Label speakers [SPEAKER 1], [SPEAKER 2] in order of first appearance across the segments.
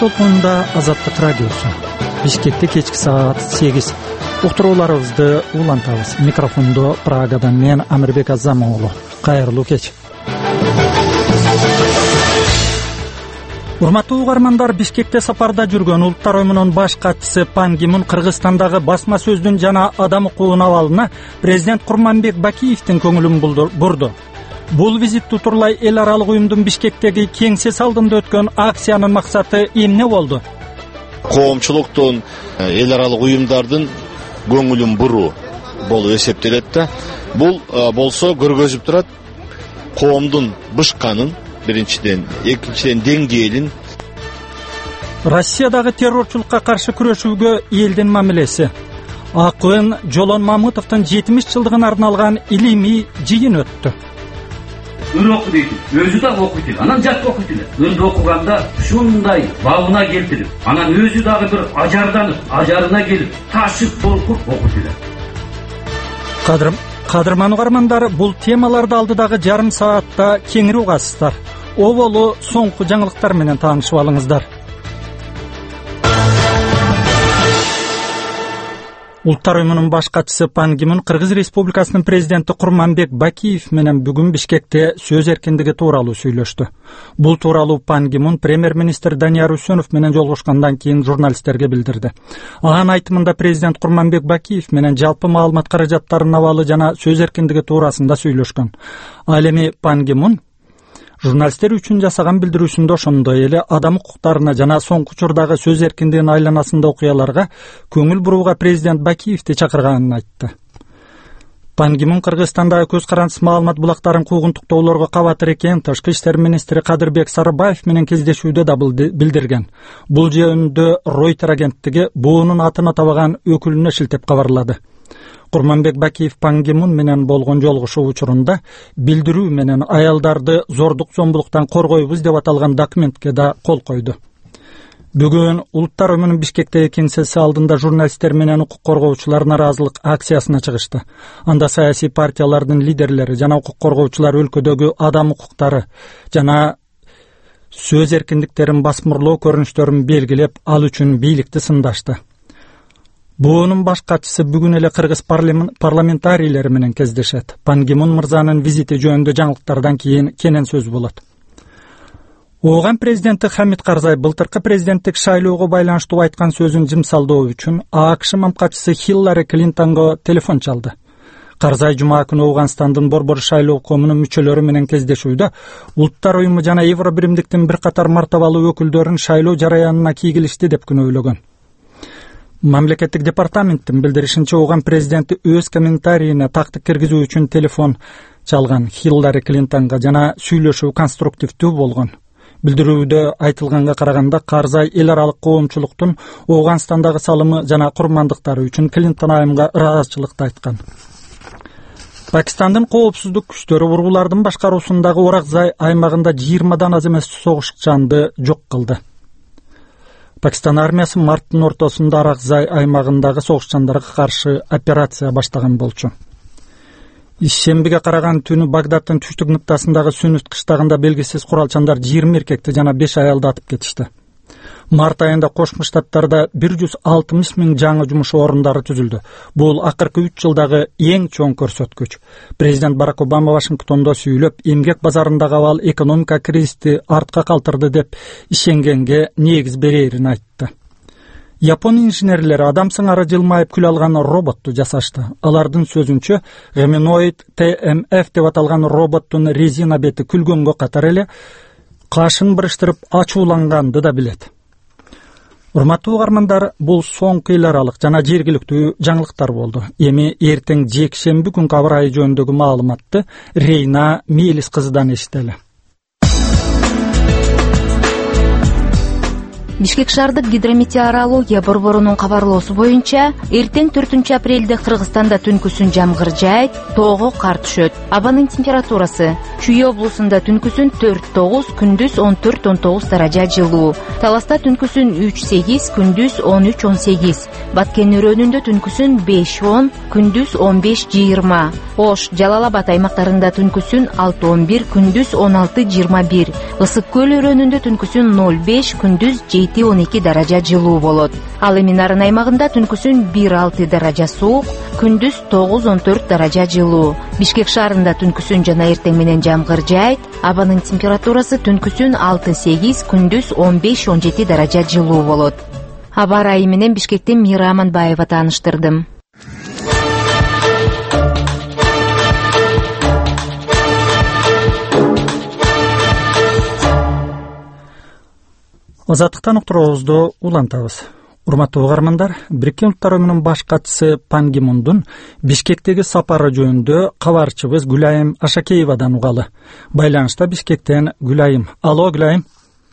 [SPEAKER 1] толкунунда Азаттык радиосу. Бишкекте кечки саат 8. Уктурууларыбызды улантабыз. Микрофондо Прагадан мен Амирбек Азамоğlu. Кайырлуу кеч. Урматтуу угармандар, Бишкекте сапарда жүргөн Улуттар уюмунун баш катчысы Пан Ги Мун Кыргызстандагы басма сөздүн жана адам укугунун абалына президент Курманбек Бакиевдин көңүлүн бурду. Бул визит утурлай эл аралык уюмдун Бишкектеги кеңсеси алдында өткөн акциянын максаты эмне болду?
[SPEAKER 2] Коомчулуктун, эл аралык уюмдардын көңүлүн буруу болуп эсептелет да. Бул болсо көргөзүп турат коомдун бышканын, биринчиден, экинчиден деңгээлин.
[SPEAKER 1] Россиядагы террорчулукка каршы күрөшүүгө элдин мамилеси. Акын Жолон Мамытовдун 70 жылдыгына арналган илимий жыйын өттү.
[SPEAKER 3] Өр оку дейт, өзү да окуйт, анан жат окуйт. Өндө окуганда ушундай бабына келтирип, анан өзү дагы бир ажарданып, ажарына келип, ташып толкуп окуйт.
[SPEAKER 1] Кадырман угармандар, бул темаларды алдыдагы жарым саатта кеңири угасыздар. Оболу соңку жаңылыктар менен таанышып алыңыздар. Улуттар уюмунун баш катчысы Пан Ги Мун Кыргыз Республикасынын президенти Курманбек Бакиев менен бүгүн Бишкекте сөз эркиндиги тууралуу сүйлөштү. Бул тууралуу Пан Ги Мун премьер-министр Данияр Үсөнов менен жолугушкандан кийин журналисттерге билдирди. Анын айтымында президент Курманбек Бакиев менен жалпы маалымат каражаттарынын абалы жана сөз эркиндиги туурасында сүйлөшкөн. Ал эми Пан Ги Мун журналисттер үчүн жасаган билдирүүсүндө ошондой эле адам укуктарына жана соңку учурдагы сөз эркиндигинин айланасында окуяларга көңүл бурууга президент Бакиевди чакырганын айтты. Пан Ги Мун Кыргызстандагы көз карандысыз маалымат булактарын куугунтуктоолорго кабатыр экен Тышкы иштер министри Кадырбек Сарыбаев менен кездешүүдө да билдирген. Бул жөнүндө Reuters агенттиги буунун атын атабаган өкүлүнө шилтеп кабарлады. Курманбек Бакиев Пан Ги Мун менен болгон жолугушуу учурунда билдирүү менен аялдарды зордук зомбулуктан коргойбуз деп аталган документке да кол койду. Бүгүн Улуттар уюмунун Бишкектеги кеңсеси алдында журналисттер менен укук коргоочулар нааразылык акциясына чыгышты. Анда саясий партиялардын лидерлери жана укук коргоочулар өлкөдөгү адам укуктары жана сөз эркиндиктерин басмырлоо көрүнүштөрүн белгилеп, ал үчүн бийликти сындашты. Буунун баш катчысы бүгүн эле кыргыз парламентарийлери менен кездешет. Пан Ги Мун мырзанын визити жөнүндө жаңылыктардан кийин кенен сөз болот. Ооган президенти Хамид Карзай былтыркы президенттик шайлоого байланыштуу айткан сөзүн жымсалдоо үчүн АКШ мамкачысы Хиллари Клинтонго телефон чалды. Карзай жума күнү Ооганстандын борбор шайлоо коомунун мүчөлөрү менен кездешүүдө Улуттар уюму жана Евробиримдиктин бир катар мартабалуу өкүлдөрүн шайлоо жараянына кийгилишти деп күнөөлөгөн. Мамлекеттик департаменттин билдиришинче, Ооган президенти өз комментарийине тактык киргизүү үчүн телефон чалган Хиллари Клинтонго жана сүйлөшүү конструктивдүү болгон. Билдирүүдө айтылганга караганда, Карзай эл аралык коомчулуктун Ооганстандагы салымы жана курмандыктары үчүн Клинтон айымга ыраазычылыкты айткан. Пакистандын коопсуздук күчтөрү ургулардын башкаруусундагы Оракзай аймагында 20дан аз эмес согушчанды жок кылды. Пакистан армиясы марттын ортосунда Оракзай аймагындагы согушчандарга каршы операция баштаган болчу. Ишембиге караган түнү Багдадтын түштүк нуктасындагы Сүннүт кыштагында белгисиз куралчандар 20 эркекти жана 5 аялды атып кетишти. Март айында Кошмо Штаттарда 160 000 жаңы жумуш орундары түзүлдү. Бул акыркы 3 жылдагы эң чоң көрсөткүч. Президент Барак Обама Вашингтондо сүйлөп, эмгек базарындагы абал экономика кризисти артка калтырды деп ишенгенге негиз берерин айтты. Япон инженерлери адам сыңары жылмайып күл алган роботту жасашты. Алардын сөзүнчө, Humanoid TMF деп аталган роботтун резина бети күлгөнгө катар эле кашын бырыштырып ачууланганды да билет. Урматтуу угармандар, бул соңку эл аралык жана жергиликтүү жаңылыктар болду. Эми эртең жекшемби күнкү аба ырайы жөнүндөгү маалыматты Рейна Мелис кызыдан эшители.
[SPEAKER 4] Бишкек шаардык гидрометеорология борборунун кабарлоосу боюнча, эртең 4 апрелде Кыргызстанда түнкүсүн жамгыр жаайт, тоого кар түшөт. Абанын температурасы: Чүй облусунда түнкүсүн 4-9, күндүз 14-19 даража жылуу. Таласта түнкүсүн 3-8, күндүз 13-18. Баткен өрөөнүндө түнкүсүн 5-10, күндүз 15-20. Ош, Жалал Абад аймактарында түнкүсүн 6-11, күндүз 16-21. Ысык көл өрөөнүндө түнкүсүн 0-5, күндүз 7 17-12 даража жылуу болот. Ал эми Нарын аймагында түнкүсүн 1-6 даража суук, күндүз 9-14 даража жылуу. Бишкек шаарында түнкүсүн жана эртең менен жамгыр жаайт. Абанын температурасы түнкүсүн 6-8, күндүз 15-17 даража жылуу болот. Аба ырайы менен Бишкектен Мира Аманбаева тааныштырдым.
[SPEAKER 1] Азаттыктан уктуруубузду улантабыз. Урматтуу угармандар, Бириккен Улуттар уюмунун баш катчысы Пан Ги Мундун Бишкектеги сапары жөнүндө кабарчыбыз Гүлайым Ашакеевадан угалы. Байланышта Бишкектен Гүлайым. Алло, Гүлайым.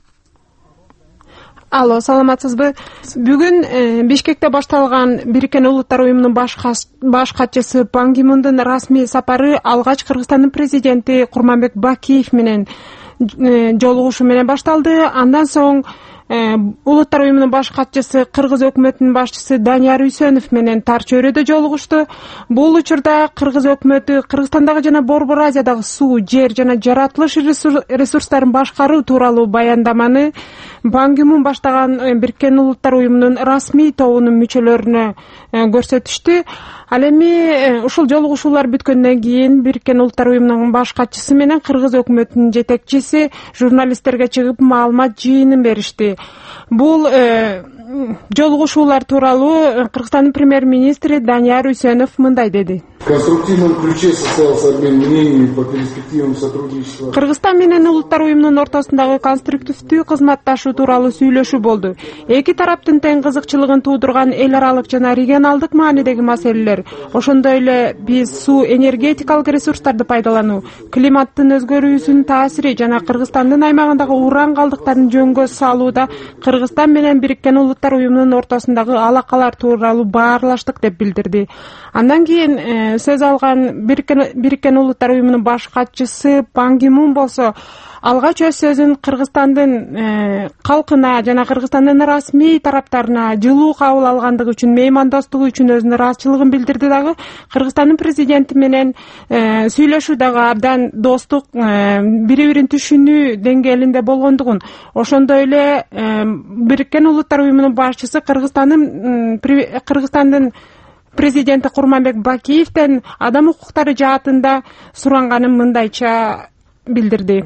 [SPEAKER 5] Алло, саламатсызбы? Бүгүн Бишкекте башталган Бириккен Улуттар уюмунун баш катчысы Пан Ги Мундун расмий сапары алгач Кыргызстандын президенти Курманбек Бакиев менен жолугушуу менен башталды. Андан соң Улуттар уюмунун баш катчысы Кыргыз өкмөтүнүн башчысы Данияр Үсөнов менен Тар чөйрөдө жолугушту. Бул учурда Кыргыз өкмөтү Кыргызстандагы жана Борбор Азиядагы суу, жер жана жаратылыш ресурстарын башкаруу тууралуу баяндаманы Пан Ги Мун баштаган Бириккен Улуттар уюмунун расмий тобунун мүчөлөрүнө көрсөтүштү. Ал эми ушул жолугушуулар бүткөндөн кийин Бириккен Улуттар уюмунун баш катчысы менен Кыргыз өкмөтүнүн жетекчиси журналисттерге чыгып маалымат жыйынын беришти. Бул жолугушуулар тууралуу Кыргызстандын премьер-министри Данияр Үсөнов мындай деди.
[SPEAKER 6] В конструктивном ключе состоялся обмен мнениями по перспективам сотрудничества.
[SPEAKER 5] Кыргызстан менен Улуттар уюмунун ортосундагы конструктивдүү кызматташуу тууралуу сүйлөшүү болду. Эки тараптын тең кызыкчылыгын туудурган эл аралык жана регионалдык маанидеги маселелер, ошондой эле биз суу энергетикалык ресурстарды пайдалануу, климаттын өзгөрүүсүнүн таасири жана Кыргызстандын аймагындагы уран калдыктарын жөнгө салууда Кыргызстан менен Бириккен Улуттар уюмунун ортосундагы алакалар тууралуу баарлаштык деп билдирди. Андан кийин сөз алган Бириккен Улуттар уюмунун баш катчысы Пан Ги Мун болсо алгач өз сөзүн Кыргызстандын калкына жана Кыргызстандын расмий тараптарына жылуу кабыл алгандыгы үчүн, меймандостугу үчүн өзүнүн ыраазычылыгын билдирди дагы. Кыргызстандын президенти менен сүйлөшүү дагы абдан достук, бири-бирин түшүнүү деңгээлинде болгондугун, ошондой эле Бириккен Улуттар уюмунун башчысы Кыргызстандын президенти Курманбек Бакиевден адам укуктары жаатында суранганын мындайча билдирди.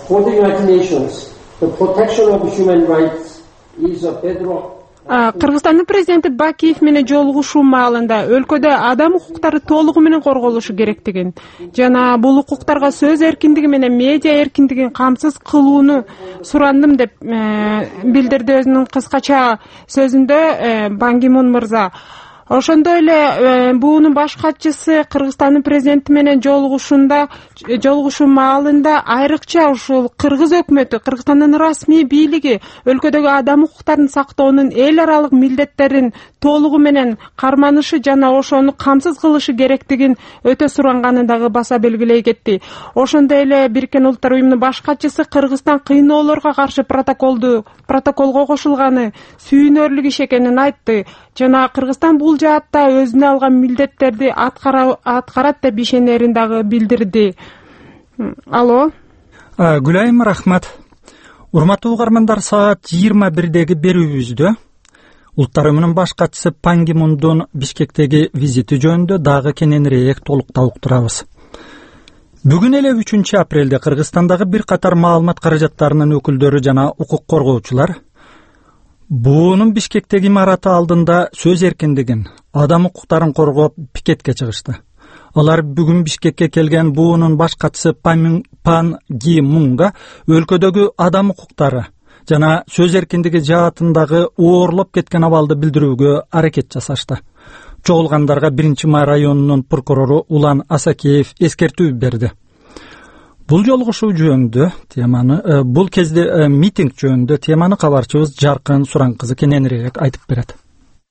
[SPEAKER 5] Кыргызстандын президенти Бакиев менен жолугушуу маалында өлкөдө адам укуктары толугу менен корголушу керектигин жана бул укуктарга сөз эркиндиги менен медиа эркиндигин камсыз кылууну сурандым деп билдирди өзүнүн кыскача сөзүндө Пан Ги Мун мырза. Ошондой эле буунун баш катчысы Кыргызстандын президенти менен жолугушуу маалында айрыкча ушул Кыргыз өкмөтү, Кыргызстандын расмий бийлиги өлкөдөгү адам укуктарын сактоонун эл аралык милдеттерин толугу менен карманышы жана ошону камсыз кылышы керектигин өтө суранганын дагы баса белгилей кетти. Ошондой эле Бириккен Улуттар уюмунун баш катчысы Кыргызстан кыйноолорго каршы протоколго кошулганы сүйүнөрлүк иш экенин айтты жана Кыргызстан бул жаатта өзүнө алган милдеттерди аткарат деп ишенерин дагы билдирди. Алло.
[SPEAKER 1] Гүлайым, рахмат. Урматтуу угармандар, саат 21деги берүүбүздө Улуттар уюмунун баш катчысы Пан Ги Мундун Бишкектеги визити жөнүндө дагы кененирээк толуктап уктурабыз. Бүгүн эле 3 апрелде Кыргызстандагы бир катар маалымат каражаттарынын өкүлдөрү жана укук коргоочулар буунун Бишкектеги имараты алдында сөз эркиндигин, адам укуктарын коргоп пикетке чыгышты. Алар бүгүн Бишкекке келген буунун баш катчысы Пан Ги Мунга өлкөдөгү адам укуктары жана сөз эркиндиги жаатындагы оорлоп кеткен абалды билдирүүгө аракет жасашты. Чогулгандарга 1-Май районунун прокурору Улан Асакеев эскертүү берди. Бул жолугушуу жөнүндө бул кезде митинг жөнүндө теманы кабарчыбыз Жаркын Суранкызы кененирээк айтып берет.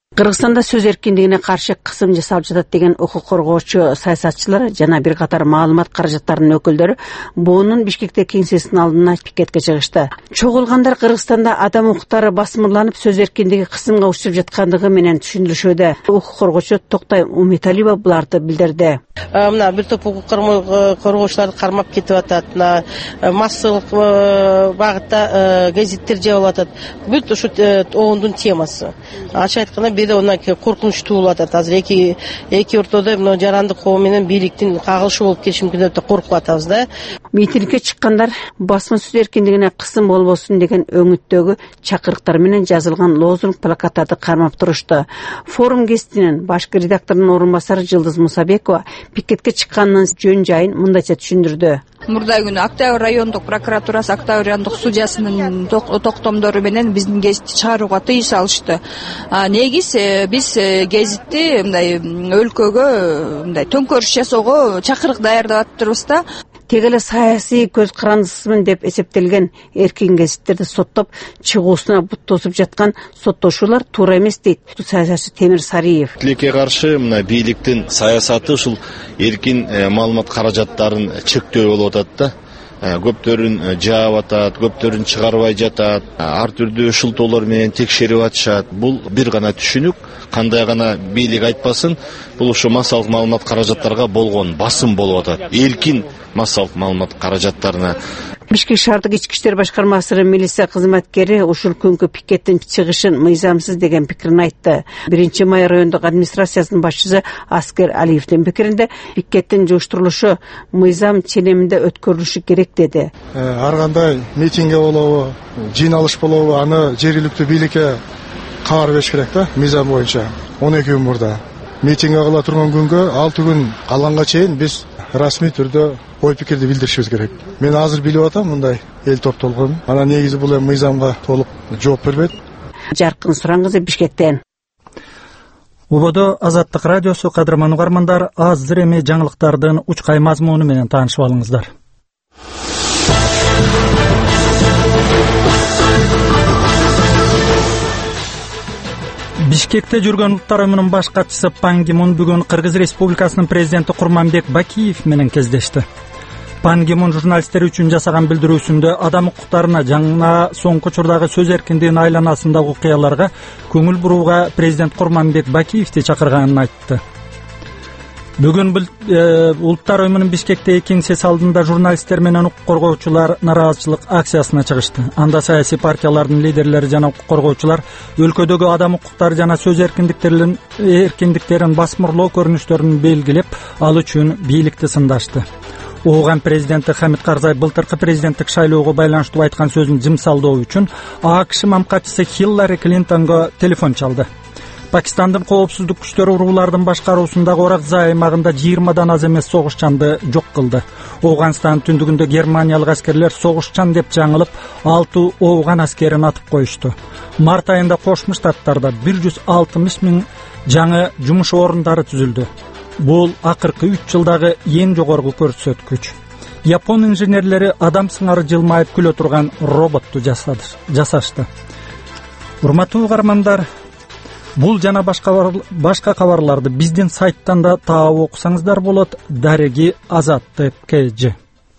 [SPEAKER 7] Кыргызстанда сөз эркиндигине каршы кысым жасалып жатат деген укук коргоочу саясатчылар жана бир катар маалымат каражаттарынын өкүлдөрү буунун Бишкекте кеңсесинин алдына пикетке чыгышты. Чогулгандар Кыргызстанда адам укуктары басмырланып, сөз эркиндиги кысымга учуп жаткандыгы менен түшүндүрүшүүдө. Укук коргоочу Токтай Умиталиева буларды билдирди.
[SPEAKER 8] Мына бир топ укук коргоочуларды кармап кетип атат. Массалык багытта гезиттер жабылып атат. Бүт ушу оңдун темасы. Ачык айтканда бирде ондан коркунуч туулуп атат. Азыр эки ортодо мына жарандык коом менен бийликтин кагылышы болуп кетиши мүмкүн деп коркуп атабыз да.
[SPEAKER 7] Митингге чыккандар басма сөз эркиндигине кысым болбосун деген өңүттөгү чакырыктар менен жазылган лозунг плакаттарды кармап турушту. Форум гестинин башкы редакторунун орун басары Жылдыз Мусабекова пикетке чыкканын жөн жайын мындайча түшүндүрдү.
[SPEAKER 9] Мурдай күнү Октябрь райондук прокуратурасы, Октябрь райондук судьясынын токтомдору менен биздин гезитти чыгарууга тыюу салышты. Негиз биз гезитти мындай өлкөгө мындай төңкөрүш жасоого чакырык даярдап атырбыз да.
[SPEAKER 7] Тег эле саясий көз карандысымын деп эсептелген эркин гезиттерди соттоп чыгуусуна бут тосуп жаткан соттошуулар туура эмес дейт саясатчы Темир Сариев.
[SPEAKER 2] Тилекке каршы мына бийликтин саясаты ушул эркин маалымат каражаттарын чектөө болуп атат да. Көптөрүн жаап атат, көптөрүн чыгарбай жатат, ар түрдүү шылтоолор менен текшерип атышат. Бул бир гана түшүнүк, кандай гана бийлик айтпасын, бул ушу массалык маалымат каражаттарга болгон басым болуп атат. Эркин массалык маалымат каражаттарына.
[SPEAKER 7] Бишкек шаардык ички иштер башкармасынын милиция кызматкери ушул күнгү пикеттин чыгышын мыйзамсыз деген пикирин айтты. 1-май райондук администрациясынын башчысы Аскер Алиевдин пикиринде пикеттин жуштурулушу мыйзам ченеминде өткөрүлүшү керек деди.
[SPEAKER 10] Ар кандай митингге болобу, жыйналыш болобу, аны жергиликтүү бийликке кабар бериш керек да, мыйзам боюнча. 12 күн мурда митингге кыла турган күнгө 6 күн калганга чейин биз расмий түрдө ой пикирди билдиришибиз керек. Мен азыр билип атам мындай эл топтолгон. Анан негизи бул эми мыйзамга толук жооп бербейт.
[SPEAKER 7] Жаркын Сураңгызы, Бишкектен.
[SPEAKER 1] Убодо Азаттык радиосу кадырман угармандар, азыр эми жаңылыктардын учкай мазмуну менен таанышып алыңыздар. Бишкекте жүргөн Улуттар уюмунун баш катчысы Пан Ги Мун бүгүн Кыргыз Республикасынын президенти Курманбек Бакиев менен кездешти. Пан Ги Мун журналисттер үчүн жасаган билдирүүсүндө адам укуктарына жана соңку учурдагы сөз эркиндигинин айланасындагы окуяларга көңүл бурууга президент Курманбек Бакиевди чакырганын айтты. Бүгүн Улуттар уюмунун Бишкектеги кеңсеси алдында журналисттер менен укук коргоочулар нараазачылык акциясына чыгышты. Анда саясий партиялардын лидерлери жана укук коргоочулар өлкөдөгү адам укуктары жана сөз эркиндиктерин басмырлоо көрүнүштөрүн белгилеп, ал үчүн бийликти сындашты. Ооган президенти Хамид Карзай былтыркы президенттик шайлоого байланыштуу айткан сөзүн жымсалдоо үчүн АКШ мамкатчысы Хиллари Клинтонго телефон чалды. Пакистандын коопсуздук күчтөрү уруулардын башкаруусундагы Оракзай аймагында 20дан аз эмес согушчанды жок кылды. Ооганстандын түндүгүндө германиялык аскерлер согушчан деп жаңылып, 6 ооган аскерин атып коюшту. Март айында Кошмо Штаттарда 160 000 жаңы жумуш орундары түзүлдү. Бул акыркы 3 жылдагы эң жогорку көрсөткүч. Япон инженерлери адам сыңары жылмайып күлө турган роботту жасашты. Урматтуу угармандар, бул жана башка кабарларды биздин сайттан да таап окусаңыздар болот. Дареги Азаттык КЖ.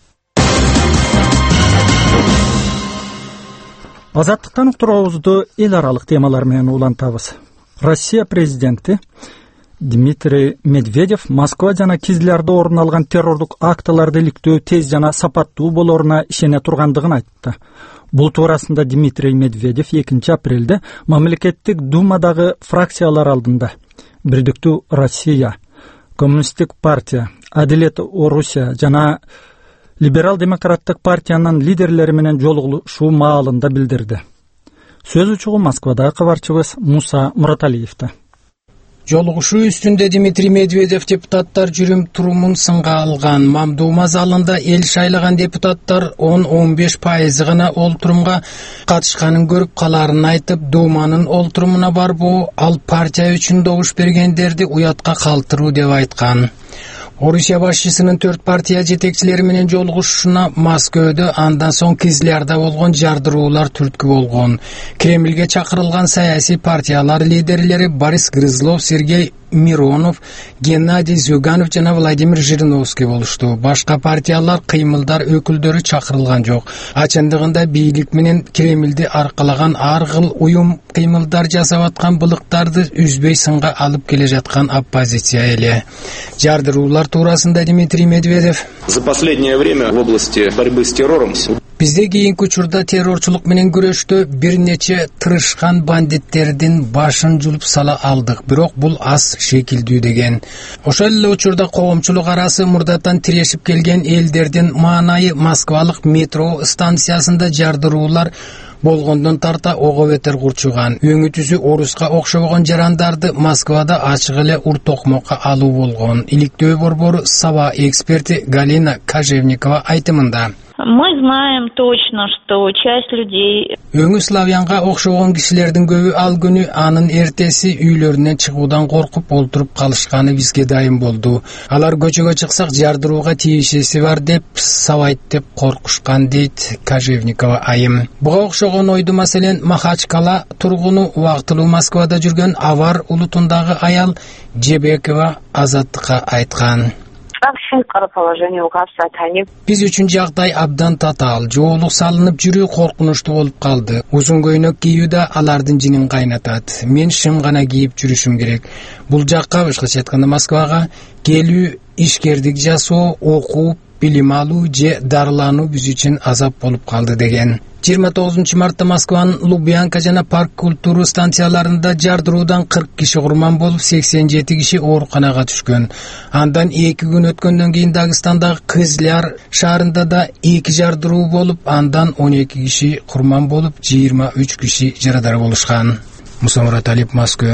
[SPEAKER 1] Азаттыктан уктуруубузду эл аралык темалар менен улантабыз. Россия президенти Дмитрий Медведев Москва жана Кизлярда орун алган террордук актыларды иликтөө тез жана сапаттуу болоруна ишене тургандыгын айтты. Бул туурасында Дмитрий Медведев 2 апрелде мамлекеттик думадагы фракциялар алдында Бирдиктүү Россия, Коммунисттик партия, Адилет Орусия жана Либерал-демократтык партиянын лидерлери менен жолугушуу маалында билдирди. Сөз учугу Москвадагы кабарчыбыз Муса Мураталиевде.
[SPEAKER 11] Жолугушуу үстүндө Дмитрий Медведев депутаттар жүрүм-турумун сынга алган. Мамдума залында эл шайлаган депутаттар 10-15% гана олтурумга катышканын көрүп каларын айтып, Думанын олтурумуна барбоо ал партия үчүн добуш бергендерди уятка калтыруу деп айткан. Орусия башчысынын 4 партия жетекчилери менен жолугушушуна Москвада андан соң Кизлярда болгон жардыруулар түрткү болгон. Кремлге чакырылган саясий партиялар лидерлери Борис Грызлов, Сергей Миронов, Геннадий Зюганов жана Владимир Жириновский болушту. Башка партиялар, кыймылдар өкүлдөрү чакырылган жок. Ачындыгында бийлик менен Кремлди аркалаган ар кыл уюм кыймылдар жасап аткан былыктарды үзбөй сынга алып келе жаткан оппозиция эле. Жардыруулар туурасында Дмитрий Медведев:
[SPEAKER 12] За последнее время в области борьбы с террором
[SPEAKER 11] бизде кийинки учурда террорчулук менен күрөштө бир нече тырышкан бандиттердин башын жулуп сала алдык, бирок бул аз шекилдүү деген. Ошол эле учурда коомчулук арасы мурдатан тирешип келген элдердин маанайы Москвалык метро станциясында жардыруулар болгондон тарта ого бетер курчуган. Өңү түзү оруска окшобогон жарандарды Москвада ачык эле ур токмокко алуу болгон. Иликтөө борбору Сава эксперти Галина Кожевникова айтымында:
[SPEAKER 13] Мы знаем точно, что часть людей...
[SPEAKER 11] Өңү славянга окшогон кишилердин көбү ал күнү анын эртеси үйлөрүнөн чыгуудан коркуп олтуруп калышканы бизге дайым болду. Алар көчөгө чыксак жардырууга тийишеси бар деп сабайт деп коркушкан, дейт Кожевникова айым. Буга окшогон ойду маселен Махачкала тургуну убактылуу Москвада жүргөн Авар улутундагы аял Жебекова Азаттыкка айткан. Биз үчүн жагдай абдан татаал. Жоолук салынып жүрүү коркунучтуу болуп калды. Узун көйнөк кийүү да алардын жинин кайнатат. Мен шым гана кийип жүрүшүм керек. Бул жакка, башкача айтканда Москвага келүү, ишкердик жасоо, окуу, билим алуу же дарылануу биз үчүн азап болуп калды деген. 29 мартта Москванын Лубянка жана Парк культуру станцияларында жардыруудан 40 киши курман болуп, 87 киши ооруканага түшкөн. Андан 2 күн өткөндөн кийин Дагыстандагы Кызляр шаарында да 2 жардыруу болуп, андан 12 киши курман болуп, 23 киши жарадар болушкан. Мусамурат Алип, Москва.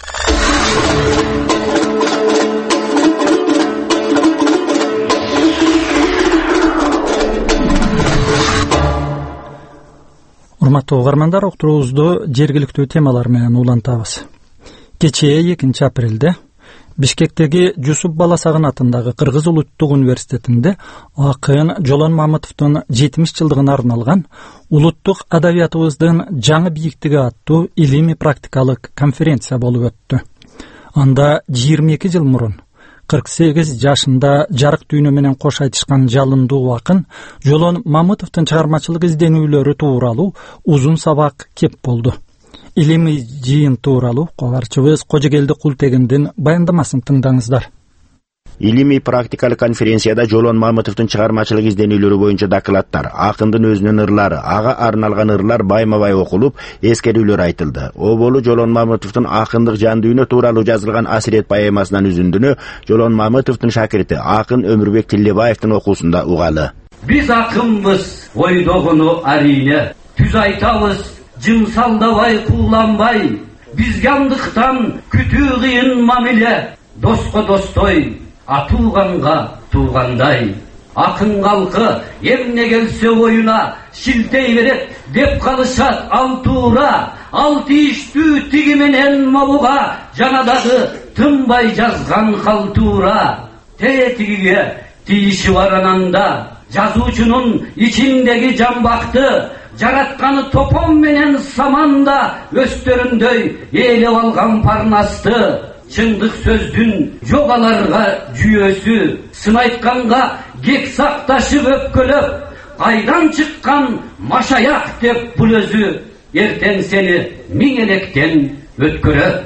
[SPEAKER 1] Урматтуу угармандар, уктуруубузду жергиликтүү темалар менен улантабыз. Кечээ 2 апрелде Бишкектеги Жусуп Баласагын атындагы Кыргыз улуттук университетинде акын Жолон Мамытовдун 70 жылдыгына арналган улуттук адабиятыбыздын жаңы бийиктиги аттуу илимий практикалык конференция болуп өттү. Анда 22 жыл мурун 48 жашында жарык дүйнө менен кош айтышкан жалындуу акын Жолон Мамытовдун чыгармачылык изденүүлөрү тууралуу узун сабак кеп болду. Илимий жыйын тууралуу кабарчыбыз Кожогелди Култегиндин баяндамасын тыңдаңыздар.
[SPEAKER 14] Илимий практикалык конференцияда Жолон Мамытовдун чыгармачылык изденүүлөрү боюнча докладдар, акындын өзүнүн ырлары, ага арналган ырлар байма-бай окулуп, эскерүүлөр айтылды. Оболу Жолон Мамытовдун акындык жан дүйнө тууралуу жазылган Асирет поэмасынан үзүндүнү Жолон Мамытовдун шакирти акын Өмүрбек Тилебаевдин окуусунда угалы.
[SPEAKER 3] Биз акынбыз, ойдогону арине, түз айтабыз, жын салдабай, кууланбай, бизге андыктан күтүү кыйын мамиле, доско достой, атууганга туугандай. Акын калкы эмне келсе оюна шилтей берет деп калышат ал туура, ал тийиштүү тиги менен мабуга жана дагы тынбай жазган халтуура. Тетигиге тийиши бар ананда, жазуучунун ичиндеги жамбакты жаратканы топон менен саманда өстөрүндөй ээлеп алган парнасты. Чындык сөздүн жогаларга жүйөсү, сын айтканга кек сакташып өпкөлөп, кайдан чыккан машаяк деп бул өзү, эртең сени миң электен өткөрөт.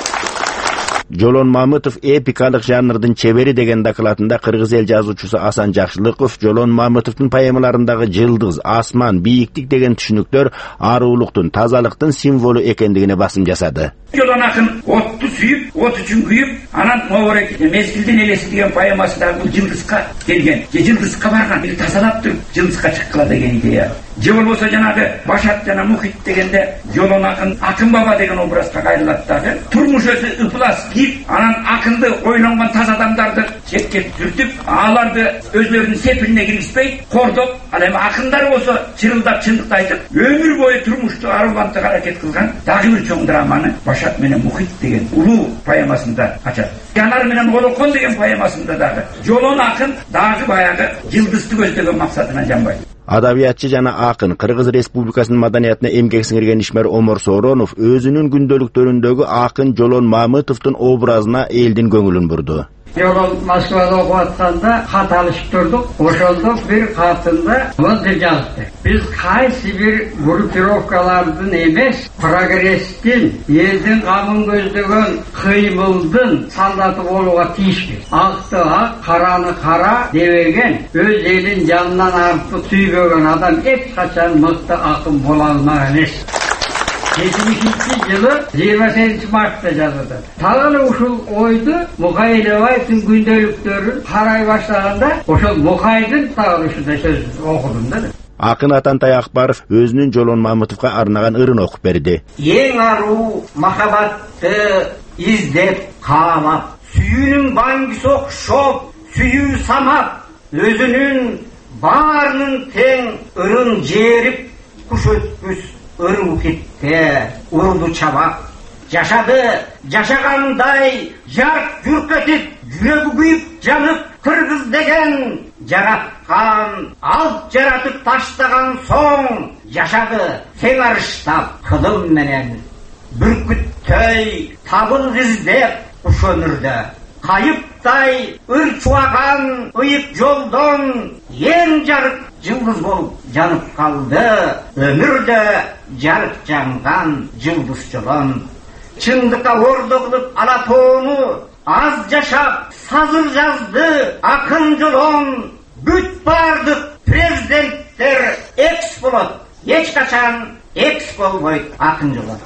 [SPEAKER 14] Жолон Мамытов эпикалык жанрдын чебери деген докладында кыргыз эл жазуучусу Асан Жакшылыков Жолон Мамытовдун поэмаларындагы жылдыз, асман, бийиктик деген түшүнүктөр аруулуктун, тазалыктын символу экендигине басым жасады.
[SPEAKER 15] Жолон акын отту сүйүп, от үчүн күйүп, анан Моорек мезгилдин элеси деген поэмасындагы бул жылдызга келген, жылдызга барган, бир тазалап туруп жылдызга чыккыла деген идея. Же болбосо жанагы Башат жана Мухит дегенде Жолон акын баба деген образга кайрылат дагы. Турмуш өзү ыплас, тиіп, анан акынды ойлонгон таза адамдарды четке түртүп, аларды өзлөрүнүн сепилине киргизбей кордоп, ал эми акындар болсо чырылдап чындыкты айтып, өмүр бою турмушту арулантык аракет кылган дагы бир чоң драманы Башат менен Мухит деген улуу поэмасында ачат. Жанар менен Олокон деген поэмасында дагы Жолон акын дагы баягы жылдызды көздөгөн максатына жанбайт.
[SPEAKER 14] Адабиятчы жана акын Кыргыз Республикасынын маданиятына эмгек сиңирген ишмер Омор Сооронов өзүнүн күндөлүктөрүндөгү акын Жолон Мамытовдун образына элдин көңүлүн бурду.
[SPEAKER 16] Жолон Москвада окуп атканда кат алышып турдук. Ошондо бир катында мындай жазды. Биз кайсы бир группировкалардын эмес, прогресстин, элдин камын көздөгөн кыймылдын солдаты болууга тийишпиз. Акты ак, караны кара дебеген, өз элин жанынан артык сүйбөгөн адам эч качан мыкты акын боло алмак эмес. 70-жылы 28 мартта жазылды. Тагы ушул ойду Мукай Элебаевдин күндөлүктөрүн карай баштаганда, ошол Мукайдын тагы ушундай сөз окудум да.
[SPEAKER 14] Акын Атантай Акбаров өзүнүн Жолон Мамытовго арнаган ырын окуп берди.
[SPEAKER 16] Эң аруу махабатты издеп каамап, сүйүүнүн баңгысы окшоп, сүйүү самап, өзүнүн баарынын тең ырын жерип, куш өткүс ыру кетте, урду чабап, жашады, жашагандай жарк жүрк этип, жүрөгү күйүп, жанып, кыргыз деген жараткан, алт жаратып таштаган соң, жашады, тең арыштап, кылым менен, бүркүттөй, табыл издеп, куш өмүрдө, кайыптай, ыр чуаган, ыйык жолдон, эң жарык жылдыз болуп жанып калды, өмүрдө жарык жанган жылдыз жолон. Чындыкка ордо кылып алатоону, аз жашап, сазыр жазды акын Жолон. Бүт бардык президенттер экс болот, эч качан экс болбойт акын Жолон.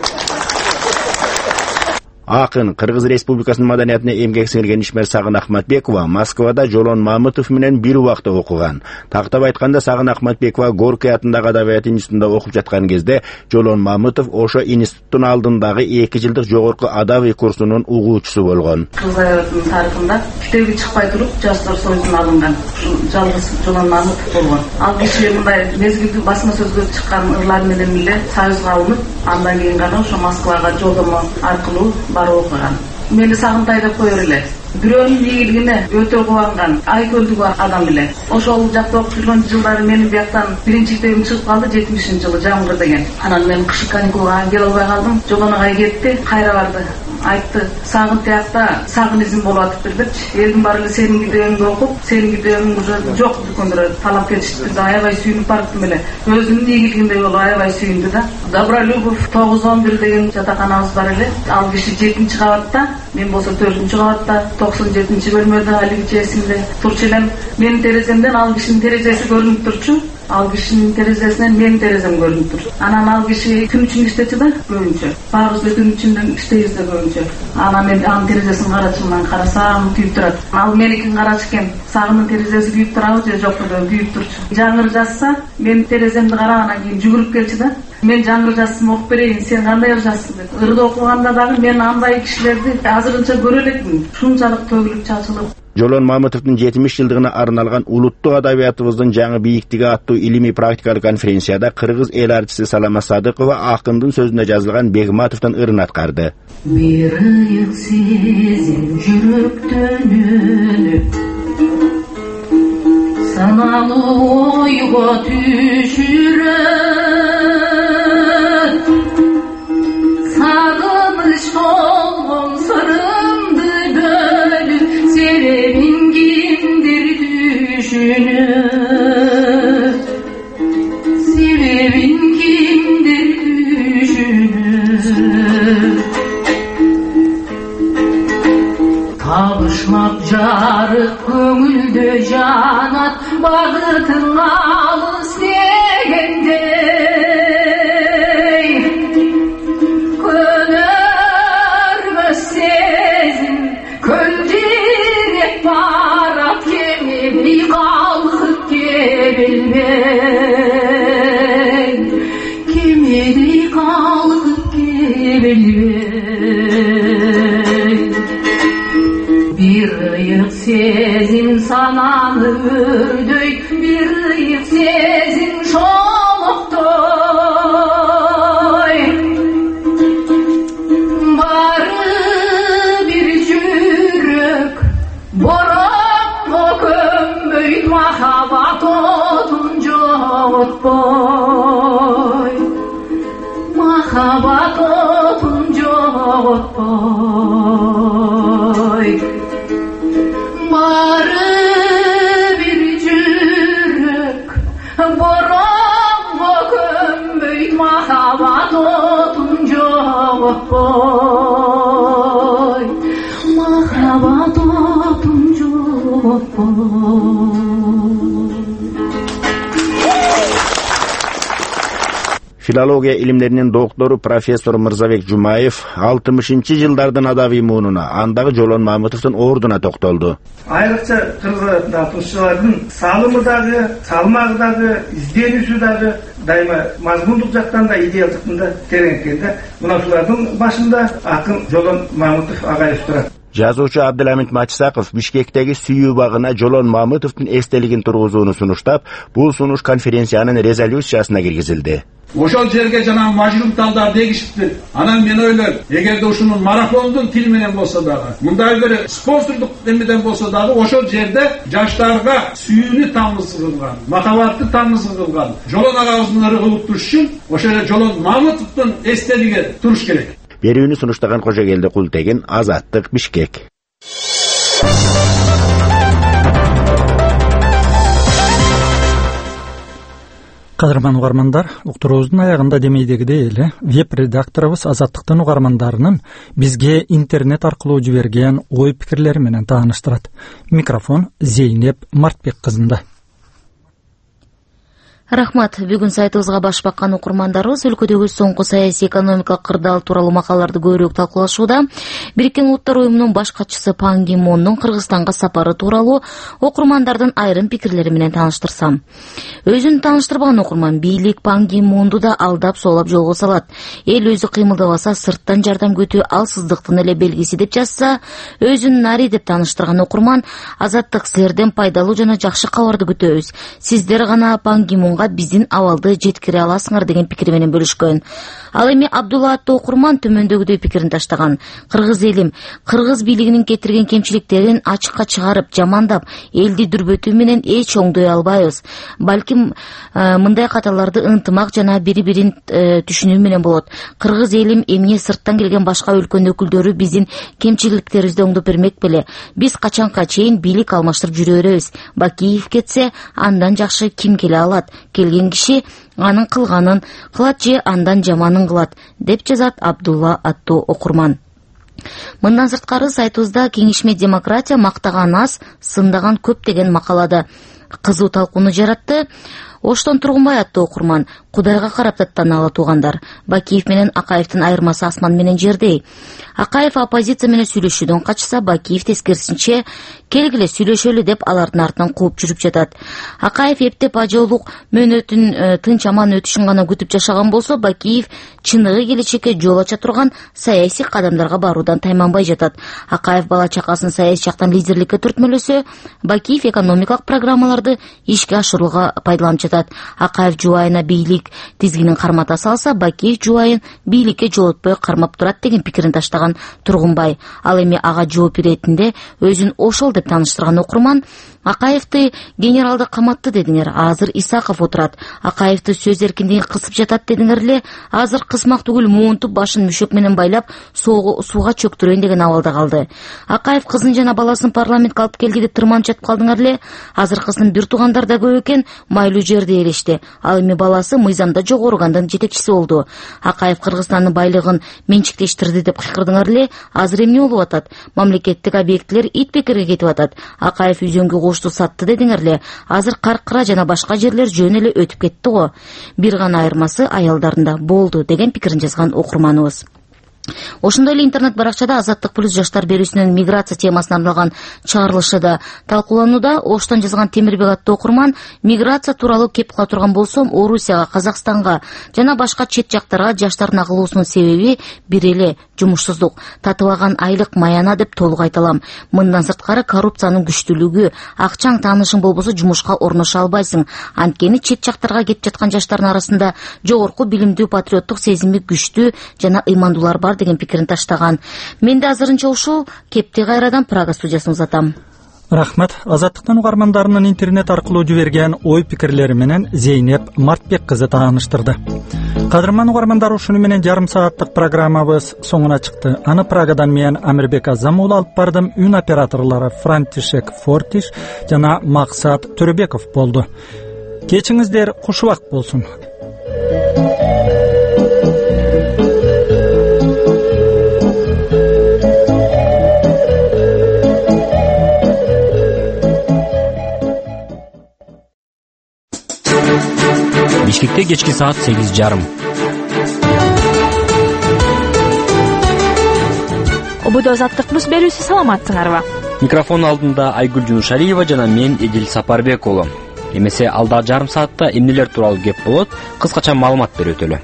[SPEAKER 14] Акын Кыргыз Республикасынын маданиятына эмгек сиңирген ишмер Сагын Ахматбекова Москвада Жолон Мамытов менен бир убакта окуган. Тактап айтканда Сагын Ахматбекова Горький атындагы Адабият институтунда окуп жаткан кезде Жолон Мамытов ошо институттун алдындагы 2 жылдык жогорку адабий курсунун угуучусу болгон.
[SPEAKER 17] Кыргыз адабиятынын тарыхында китеби чыкпай туруп жаштар союзуна алынган жалгыз Жолон Мамытов болгон. Ал киши мындай мезгилдүү басма сөзгө чыккан ырлар менен эле союзга алынып, андан кийин гана ошо Москвага жолдомо аркылуу барып окуган. Мени Сагынтай деп коер эле. Бирөөнүн ийгилигине өтө кубанган, айкөлдүк адам эле. Ошол жакта окуп жүргөн жылдары менин бияктан биринчи китебим чыгып калды 70-жылы Жамгыр деген. Анан мен кышкы каникулга келе албай калдым. Жолоногай кетти, кайра барды. Айтты, Сагын тиякта сагын изим болуп атыптыр депчи. Элдин баары эле сенин китебиңди окуп, сенин китебиң уже жок дүкөндөр талап кетишти да, аябай сүйүнүп барыптым эле. Өзүмдүн ийгилигимдей болуп аябай сүйүндү да. Добролюбов 9-11 деген жатаканабыз бар эле. Ал киши 7-кабатта, мен болсо 4-кабатта, 97 бөлмөдө алиги чесинде турчу элем. Менин тереземден ал кишинин терезеси көрүнүп турчу. Ал кишинин терезесинен менин терезем көрүнүп тур. Анан ал киши күн үчүн иштечү да, көбүнчө. Баарыбыз күн үчүн иштейбиз да көбүнчө. Анан мен анын терезесин карачымдан карасам күйүп турат. Ал меникин карачы экен. Сагынын терезеси күйүп турабы же жокпу деп күйүп турчу. Жаңыр жазса, менин тереземди карагандан кийин жүгүрүп келчү да. Мен жаңыр жазсам окуп берейин, сен кандай жазасың деп. Ырды окуганда дагы мен андай кишилерди азырынча көрө элекмин. Ушунчалык төгүлүп чачылып.
[SPEAKER 14] Жолон Мамытовдун 70 жылдыгына арналган улуттук адабиятыбыздын жаңы бийиктиги аттуу илимий практикалык конференцияда кыргыз эл артисти Салама Садыкова акындын сөзүнө жазылган Бегматовдон ырын аткарды.
[SPEAKER 18] Бир ыйык сезим жүрөктөн өнүп, саналуу ойго түшүрөт, сагыныч болгон сырымды бөлүп, себебин кимдир түшүнөт, себебин кимдир түшүнөт. Табышмак жарык көңүлдө жанат, багытың алыс дегендей. Көнөрмөс сезим көлдиреп барат, кемеби калкып кебелбей, кемеби калкып кебелбей. сезім шолоқтой бары бір жүрек боранға көмбейт махаббат отын жоғытпай махаббат отын жоғытпай бары бір жүрек боранға көмбейт махаббат отын жоғытпай махаббат отын жоғытпай.
[SPEAKER 14] Филология илимлеринин доктору профессор Мырзабек Жумаев 60-жылдардын адаби муунуна, андагы Жолон Мамытовдун ордуна токтолду.
[SPEAKER 19] Айрыкча кыргыз атуучулардын салымы дагы, салмагы дагы, изденүүсү дагы дайыма мазмундук жактан да, идея жактан да терең экен да. Мына ушулардын башында акын Жолон Мамытов агаев турат.
[SPEAKER 14] Жазуучу Абдыламит Мачсаков Бишкектеги сүйүү багына Жолон Мамытовдун эстелигин тургузууну сунуштап, бул сунуш конференциянын резолюциясына киргизилди.
[SPEAKER 20] Ошол жерге жана мажнун талдар дегишипти. Анан мен ойлойм, эгерде ушунун марафондун тил менен болсо дагы, мындай бир спонсордук эмеден болсо дагы, ошол жерде жаштарга сүйүүнү тамыз кылган, махабатты тамыз кылган Жолон агабыздын ыры кылып туруш үчүн ошол Жолон Мамытовдун эстелиги туруш керек.
[SPEAKER 14] Берүүнү сунуштаган Кожогелди Култегин, Азаттык, Бишкек.
[SPEAKER 1] Кадырман угармандар, уктуруубуздун аягында демейдегидей эле веб-редакторубуз Азаттыктын угармандарынын бизге интернет аркылуу жиберген ой пикирлери менен тааныштырат. Микрофон Зейнеп Мартбек кызында.
[SPEAKER 4] Рахмат. Бүгүн сайтыбызга баш баккан окурмандарыбыз өлкөдөгү соңку саясий экономикалык кырдаал тууралуу макалаларды көбүрөөк талкуулашууда. Бириккен Улуттар уюмунун баш катчысы Пан Ги Мундун Кыргызстанга сапары тууралуу окурмандардын айрым пикирлери менен тааныштырсам. Өзүн тааныштырбаган окурман бийлик Пан Ги Мунду да алдап соолап жолго салат. Эл өзү кыймылдабаса сырттан жардам күтүү алсыздыктын эле белгиси деп жазса, өзүн нари деп тааныштырган окурман Азаттык, силерден пайдалуу жана жакшы кабарды күтөбүз. Сиздер гана Пан Ги Мунга биздин абалды жеткире аласыңар деген пикир менен бөлүшкөн. Ал эми Абдулла аттуу окурман төмөндөгүдөй пикирин таштаган. Кыргыз элим, кыргыз бийлигинин кетирген кемчиликтерин ачыкка чыгарып, жамандап, элди дүрбөтүү менен эч оңдой албайбыз. Балким мындай каталарды ынтымак жана бири-бирин түшүнүү менен болот. Кыргыз элим эмне сырттан келген башка өлкөнүн өкүлдөрү биздин кемчиликтерибизди оңдоп бермек беле. Биз качанка чейин бийлик алмаштырып жүрө беребиз. Бакиев кетсе, андан жакшы ким келе алат? Келген киши анын кылганын кылат же андан жаманын кылат, деп жазат Абдулла аттуу окурман. Мындан сырткары сайтыбызда кеңешме демократия мактаган аз, сындаган көп деген макалада кызуу талкууну жаратты. Оштон Тургунбай аттуу окурман, Кудайга карап даттаналы туугандар. Бакиев менен Акаевдин айырмасы асман менен жердей. Акаев оппозиция менен сүйлөшүүдөн качса, Бакиев тескерисинче келгиле сүйлөшөлү деп алардын артынан кууп жүрүп жатат. Акаев эптеп ажоолук мөөнөтүн тынч аман өтүшүн гана күтүп жашаган болсо, Бакиев чыныгы келечекке жол ача турган саясий кадамдарга баруудан тайманбай жатат. Акаев бала чакасын саясий жактан лидерликке түртмөлөсө, Бакиев экономикалык программаларды ишке ашырууга пайдаланып жатат. Акаев жубайына бийлик тизгинин кармата салса, Бакиев жубайын бийликке жолотпой кармап турат деген пикирин таштаган Тургунбай. Ал эми ага жооп иретинде өзүн ошол деп тааныштырган окурман, Акаевди генералды каматты дедиңер, азыр Исаков отурат. Акаевди сөз эркиндигин кысып жатат дедиңер эле, азыр кысмак түгүл муунтуп башын мүшөк менен байлап сууга чөктүрөйүн деген абалда калды. Акаев кызын жана баласын парламентке алып келди деп тырманып жатып калдыңар эле, азыркысын бир туугандар да көп экен, майлуу жерде элешти. Ал эми баласы мыйзамда жогору жетекчиси болду. Акаев Кыргызстандын байлыгын менчиктештирди деп кыйкырдыңар эле, азыр эмне болуп атат? Мамлекеттик объектилер ит бекерге кетип атат. Акаев үзөңгү кошту сатты дедиңер эле, азыр Каркыра жана башка жерлер жөн эле өтүп кетти го. Бир гана айырмасы аялдарында болду деген пикирин жазган окурманыбыз. Ошондой эле интернет баракчада Азаттык плюс жаштар берүүсүнүн миграция темасына арналган чыгарылышы да талкууланууда. Оштон жазган Темирбек аттуу окурман миграция тууралуу кеп кала турган болсом, Орусияга, Казакстанга жана башка чет жактарга жаштардын агылуусунун себеби бир эле жумушсуздук, татылаган айлык маяна деп толук айта алам. Мындан сырткары коррупциянын күчтүүлүгү, акчаң таанышың болбосо жумушка орношо албайсың. Анткени чет жактарга кетип жаткан жаштардын арасында жогорку билимдүү, патриоттук сезими күчтүү жана ыймандуулар бар деген пикирин таштаган. Мен да азырынча ушул Кепти кайрадан Прага студиясына узатам.
[SPEAKER 1] Рахмат. Азаттыктын угармандарынын интернет аркылуу жиберген ой пикирлери менен Зейнеп Мартбек кызы тааныштырды. Кадырман угармандар, ушуну менен жарым сааттык программабыз соңуна чыкты. Аны Прагадан мен Амирбек Азам уулу алып бардым. Үн операторлору Франтишек Фортиш жана Максат Төрөбеков болду. Кечиңиздер кушубак болсун.
[SPEAKER 21] Бишкекте кечки саат 8:30.
[SPEAKER 22] Ободо Азаттык плюс берүүсү, саламатсыңарбы?
[SPEAKER 21] Микрофон алдында Айгүл Жунушалиева жана мен Эдил Сапарбек уулу. Эмесе алда жарым саатта эмнелер тууралуу кеп болот, кыскача маалымат берип өтөлү.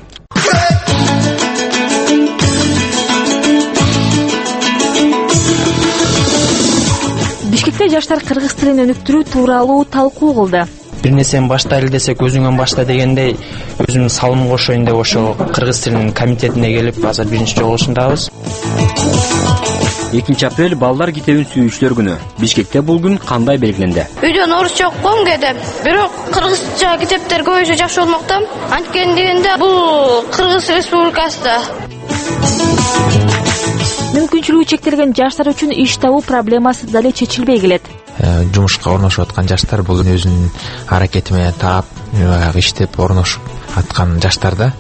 [SPEAKER 22] Бишкекте жаштар кыргыз тилин өнүктүрүү тууралуу талкуу кылды.
[SPEAKER 23] Бир нерсени баштайлы десек өзүңөн башта дегендей, өзүмдүн салым кошоюн деп ошол кыргыз тилинин комитетине келип азыр биринчи жолу ушундабыз.
[SPEAKER 21] 2 апрель балдар китебин сүйүүчүлөр күнү. Бишкекте бул күн кандай белгиленди?
[SPEAKER 24] Үйдөн орусча окугум келди. Бирок кыргызча китептер көбүнчө жакшы болмокто. Анткени дегенде бул Кыргыз Республикасында.
[SPEAKER 22] Мүмкүнчүлүгү чектелген жаштар үчүн иш табуу проблемасы дале чечилбей келет.
[SPEAKER 23] Жумушка орношуп аткан жаштар бул өзүнүн аракети менен таап, иштеп орношуп аткан жаштар да.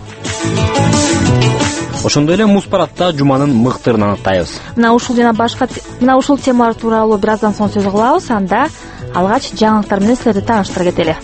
[SPEAKER 21] Ошондой эле муз парадда жуманын мыктырын аныктайбыз.
[SPEAKER 22] Мына ушул темалар тууралуу бир аздан соң сөз кылабыз. Анда алгач жаңылыктар менен силерди тааныштыра кетели.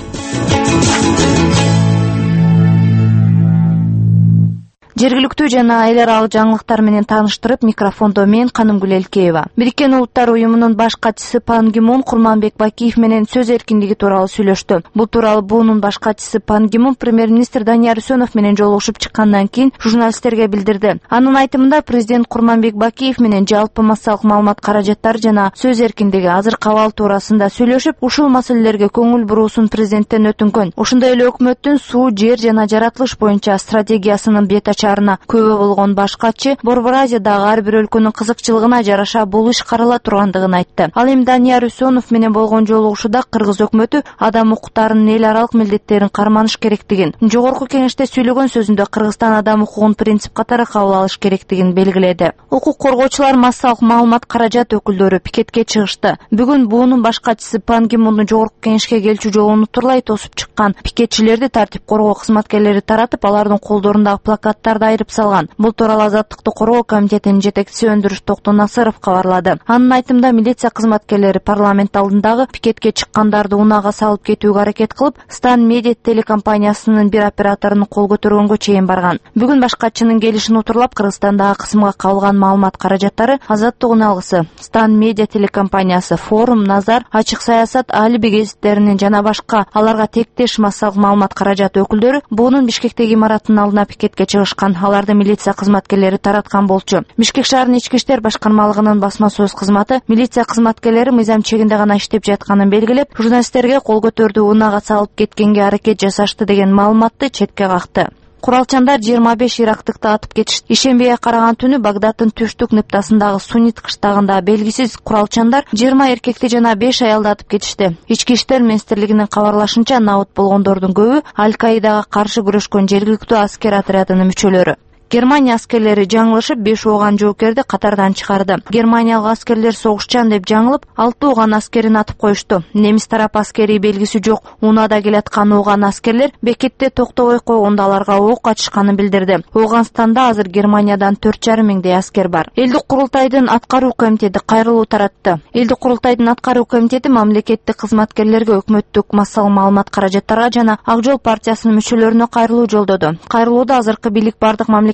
[SPEAKER 22] Жергиликтүү жана эл аралык жаңылыктар менен тааныштырып, микрофондо мен Канымгүл Элкеева. Бириккен Улуттар уюмунун баш катчысы Пан Ги Мун Курманбек Бакиев менен сөз эркиндиги тууралуу сүйлөштү. Бул тууралуу буунун баш катчысы Пан Ги Мун премьер-министр Данияр Үсөнов менен жолугушуп чыккандан кийин журналисттерге билдирди. Анын айтымында президент Курманбек Бакиев менен жалпы массалык маалымат каражаттары жана сөз эркиндиги, азыркы абал туурасында сүйлөшүп, ушул маселелерге көңүл буруусун президенттен өтүнгөн. Ошондой эле өкмөттүн суу, жер жана жаратылыш боюнча стратегиясынын бет көбө болгон баш катчы Борбор Азиядагы ар бир өлкөнүн кызыкчылыгына жараша бул иш карала тургандыгын айтты. Ал эми Данияр Үсөнов менен болгон жолугушууда кыргыз өкмөтү адам укуктарынын эл аралык милдеттерин карманыш керектигин, жогорку кеңеште сүйлөгөн сөзүндө Кыргызстан адам укугун принцип катары кабыл алыш керектигин белгиледи. Укук коргоочулар, массалык маалымат каражат өкүлдөрү пикетке чыгышты. Бүгүн буунун баш катчысы Пан Ги Мундун жогорку кеңешке келчү жолун утурлай тосуп чыккан пикетчилерди тартип коргоо кызматкерлери таратып, алардын колдорундагы плакаттарды айырып салган. Бул тууралуу Азаттыкты коргоо комитетинин жетекчиси Өндүрүш Токтон Насыров кабарлады. Анын айтымында милиция кызматкерлери парламент алдындагы пикетке чыккандарды унаага салып кетүүгө аракет кылып, Стан Медиа телекомпаниясынын бир операторунун кол көтөргөнгө чейин барган. Бүгүн баш катчынын келишин утурлап, Кыргызстандагы кысымга кабылган маалымат каражаттары Азаттыктын алгысы, Стан Медиа телекомпаниясы, Форум, Назар, Ачык саясат, Алиби гезиттеринин жана башка аларга тектеш массалык маалымат каражаты өкүлдөрү буунун Бишкектеги имараттын алдына пикетке чыгышкан. Аларды милиция кызматкерлери тараткан болчу. Бишкек шаарынын ички иштер башкармалыгынын басма сөз кызматы милиция кызматкерлери мыйзам чегинде гана иштеп жатканын белгилеп, журналисттерге кол көтөрдү, унаага салып кеткенге аракет жасашты деген маалыматты четке какты. Куралчандар 25 ирактыкты атып кетишти. Ишембиге караган түнү Багдадтын түштүк ныктасындагы Суннит кыштагында белгисиз куралчандар 20 эркекти жана 5 аялды атып кетишти. Ички иштер министрлигинин кабарлашынча, набыт болгондордун көбү Аль-Каидага каршы күрөшкөн жергиликтүү аскер отрядынын мүчөлөрү. Германия аскерлери жаңылышып 5 ооган жоокерди катардан чыгарды. Германиялык аскерлер согушчан деп жаңылып, 6 ооган аскерин атып коюшту. Немис тарап аскери белгиси жок унаада келаткан ооган аскерлер бекетте токтобой койгондо аларга ок ачышканын билдирди. Ооганстанда азыр Германиядан 4,5 миңдей аскер бар. Элдик курултайдын аткаруу комитети кайрылуу таратты. Элдик курултайдын аткаруу комитети мамлекеттик кызматкерлерге, өкмөттүк массалык маалымат каражаттарга жана Ак Жол партиясынын мүчөлөрүнө кайрылуу жолдоду. Кайрылууда азыркы бийлик бардык мамлекеттик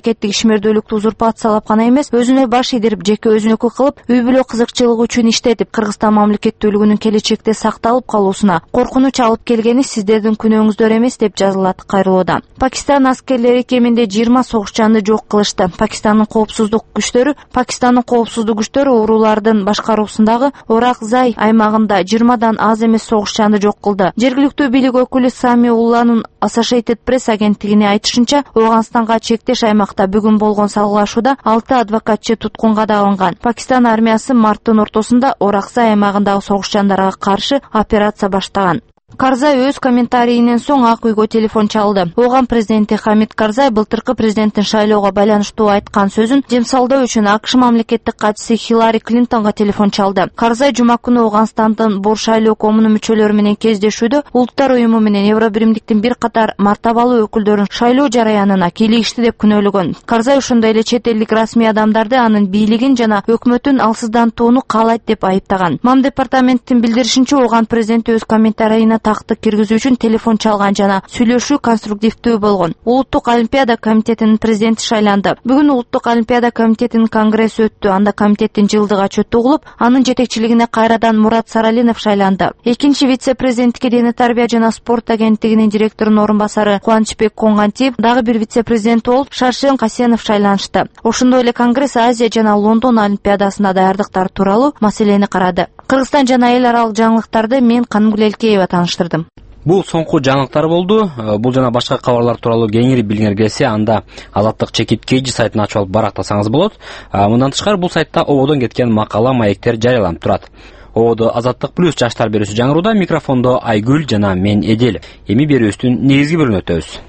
[SPEAKER 22] мамлекеттик ишмердүүлүктү узурпациялап гана эмес, өзүнө баш ийдирип, жеке өзүнүкү кылып, үй бүлө кызыкчылыгы үчүн иштетип, Кыргызстан мамлекеттүүлүгүнүн келечекте сакталып калуусуна коркунуч алып келгени сиздердин күнөөңүздөр эмес, деп жазылат кайрылууда. Пакистан аскерлери кеминде 20 согушчанды жок кылышты. Пакистандын коопсуздук күчтөрү уруулардын башкаруусундагы Оракзай аймагында 20дан аз эмес согушчанды жок кылды. Жергиликтүү бийлик өкүлү Сами Улланын Associated Press агенттигине айтышынча, Ооганстанга чектеш аймакта бүгүн болгон салгылашууда 6 адвокатчы туткунга да алынган. Пакистан армиясы марттын ортосунда Оракзай аймагындагы согушчандарга каршы операция баштаган. Карзай өз комментарийинен соң Ак үйгө телефон чалды. Ооган президенти Хамид Карзай былтыркы президенттин шайлоого байланыштуу айткан сөзүн жемсалдоо үчүн АКШ мамлекеттик катчысы Хиллари Клинтонго телефон чалды. Карзай жума күнү Ооганстандын Бор шайлоо комуну мүчөлөрү менен кездешүүдө Улуттар уюму менен Евробиримдиктин бир катар мартабалуу өкүлдөрүн шайлоо жараянына кийлигишти деп күнөөлөгөн. Карзай ошондой эле чет элдик расмий адамдарды анын бийлигин жана өкмөтүн алсыздантууну каалайт деп айыптаган. Мам департаменттин билдиришинче, Ооган президенти өз комментарийине такты киргизүү үчүн телефон чалган жана сүйлөшүү конструктивдүү болгон. Улуттук олимпиада комитетинин президенти шайланды. Бүгүн Улуттук олимпиада комитетинин конгресси өттү. Анда комитеттин жылдык отчету угулуп, анын жетекчилигине кайрадан Мурат Саралинов шайланды. Экинчи вице-президентке дене тарбия жана спорт агенттигинин директорунун орун басары Кубанычбек Коңгантиев, дагы бир вице-президент болуп Шаршен Касенов шайланышты. Ошондой эле конгресс Азия жана Лондон олимпиадасына даярдыктар тууралуу маселени карады. Кыргызстан жана эл аралык жаңылыктарды мен Канымгүл Элкеева таныштырдым.
[SPEAKER 21] Бул соңку жаңылыктар болду. Бул жана башка кабарлар тууралуу кеңири билгиңер келсе, анда Азаттык чекит кейжи сайтын ачып алып барактасаңыз болот. Мындан тышкары бул сайтта ободон кеткен макала, маектер жарыяланып турат. Ободо Азаттык плюс жаштар берүүсү жаңырууда. Микрофондо Айгүл жана мен Эдел. Эми берүүбүздүн негизги бөлүгүнө өтөбүз.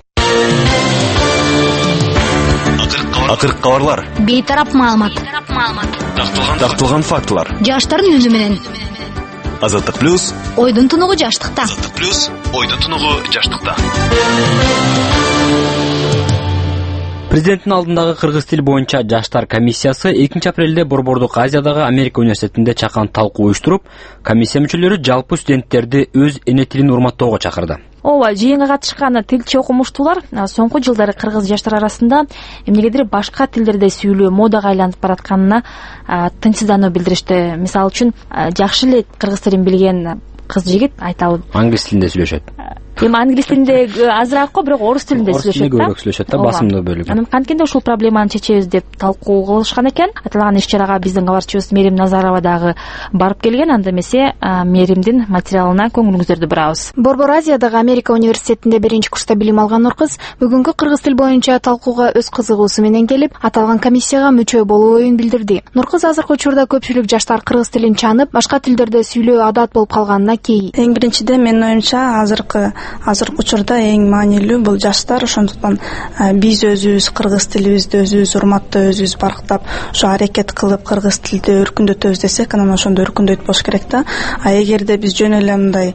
[SPEAKER 5] Акыркы кабарлар.
[SPEAKER 6] Бейтарап маалымат.
[SPEAKER 5] Такталган фактылар.
[SPEAKER 6] Жаштардын үнү менен.
[SPEAKER 5] Азаттык плюс.
[SPEAKER 6] Ойдун тунугу жаштыкта.
[SPEAKER 5] Азаттык плюс. Ойдун тунугу жаштыкта.
[SPEAKER 21] Президенттин алдындагы кыргыз тил боюнча жаштар комиссиясы 2 апрелде Борбордук Азиядагы Америка университетинде чакан талкуу уюштуруп, комиссия мүчөлөрү жалпы студенттерди өз эне тилин урматтоого чакырды.
[SPEAKER 8] Ооба, жыйынга катышкан тилчи окумуштуулар соңку жылдары кыргыз жаштар арасында эмнегедир башка тилдерде сүйлөө модага айланып баратканына тынчсыздануу билдиришти. Мисалы үчүн, жакшы эле кыргыз тилин билген кыз жигит айталы
[SPEAKER 21] англис тилинде сүйлөшөт.
[SPEAKER 8] Эми англис тилинде азыраак го, бирок орус тилинде сүйлөшөт. Орус тилинде көбүрөөк сүйлөшөт да, басымдуу бөлүгү. Анан канткенде ушул проблеманы чечебиз деп талкуу кылышкан экен. Аталган иш-чарага биздин кабарчыбыз Мерим Назарова дагы барып келген. Анда эмесе Меримдин материалына көңүлүңүздөрдү бурабыз.
[SPEAKER 9] Борбор Азиядагы Америка университетинде 1-курста билим алган Нуркыз бүгүнкү кыргыз тил боюнча талкууга өз кызыгуусу менен келип, аталган комиссияга мүчө болуу оюн билдирди. Нуркыз азыркы учурда көпчүлүк жаштар кыргыз тилин чанып, башка тилдерде сүйлөө адат болуп калганына кей.
[SPEAKER 25] Эң биринчиден менин оюмча азыркы учурда эң маанилүү бул жаштар. Ошондуктан биз өзүбүз кыргыз тилибизди өзүбүз урматтап, өзүбүз барктап, ошо аракет кылып кыргыз тилди өркүндөтөбүз десек, анан ошондо өркүндөйт болуш керек да. Эгерде биз жөн эле мындай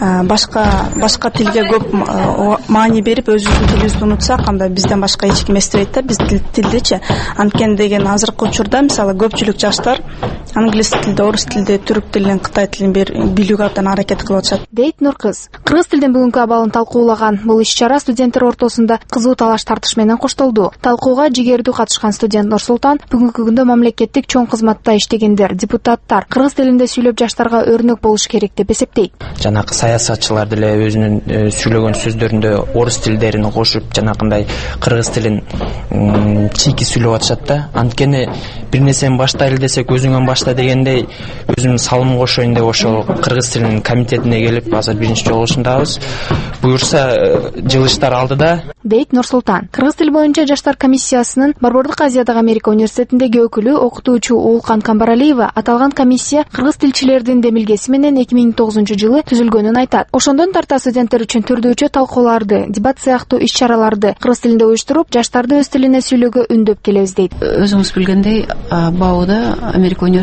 [SPEAKER 25] башка тилге көп маани берип, өзүбүздүн тилибизди унутсак, анда бизден башка эч ким эстебейт да биз тилдичи. Анткени деген азыркы учурда мисалы көпчүлүк жаштар англис тилде, орус тилде, түрк тилин, кытай тилин билүүгө абдан аракет кылып атышат.
[SPEAKER 9] Дейт Нуркыз. Кыргыз тилдин бүгүнкү абалын талкуулаган бул иш-чара студенттер ортосунда кызуу талаш тартыш менен коштолду. Талкууга жигердүү катышкан студент Нурсултан бүгүнкү күндө мамлекеттик чоң кызматта иштегендер, депутаттар кыргыз тилинде сүйлөп жаштарга өрнөк болуш керек деп эсептейт.
[SPEAKER 23] Жанакы саясатчылар деле өзүнүн сүйлөгөн сөздөрүндө орус тилдерин кошуп, жанакындай кыргыз тилин чийки сүйлөп атышат да. Анткени бир нерсени баштайлы десек өзүңөн башта дегендей, өзүмдүн салым кошоюн деп ошол кыргыз тилинин комитетине келип, азыр биринчи жолу ушундабыз. Буюрса жылыштар алдыда.
[SPEAKER 9] Дейт Нурсултан. Кыргыз тил боюнча жаштар комиссиясынын Борбордук Азиядагы Америка университетиндеги өкүлү окутуучу Уулкан Камбаралиева аталган комиссия кыргыз тилчилердин демилгеси менен 2009-жылы түзүлгөнүн айтат. Ошондон тарта студенттер үчүн түрдүүчү талкууларды, дебат сыяктуу иш-чараларды кыргыз тилинде уюштуруп, жаштарды өз тилине сүйлөөгө үндөп келебиз дейт.
[SPEAKER 26] Өзүңүз билгендей, БАУда Америка университети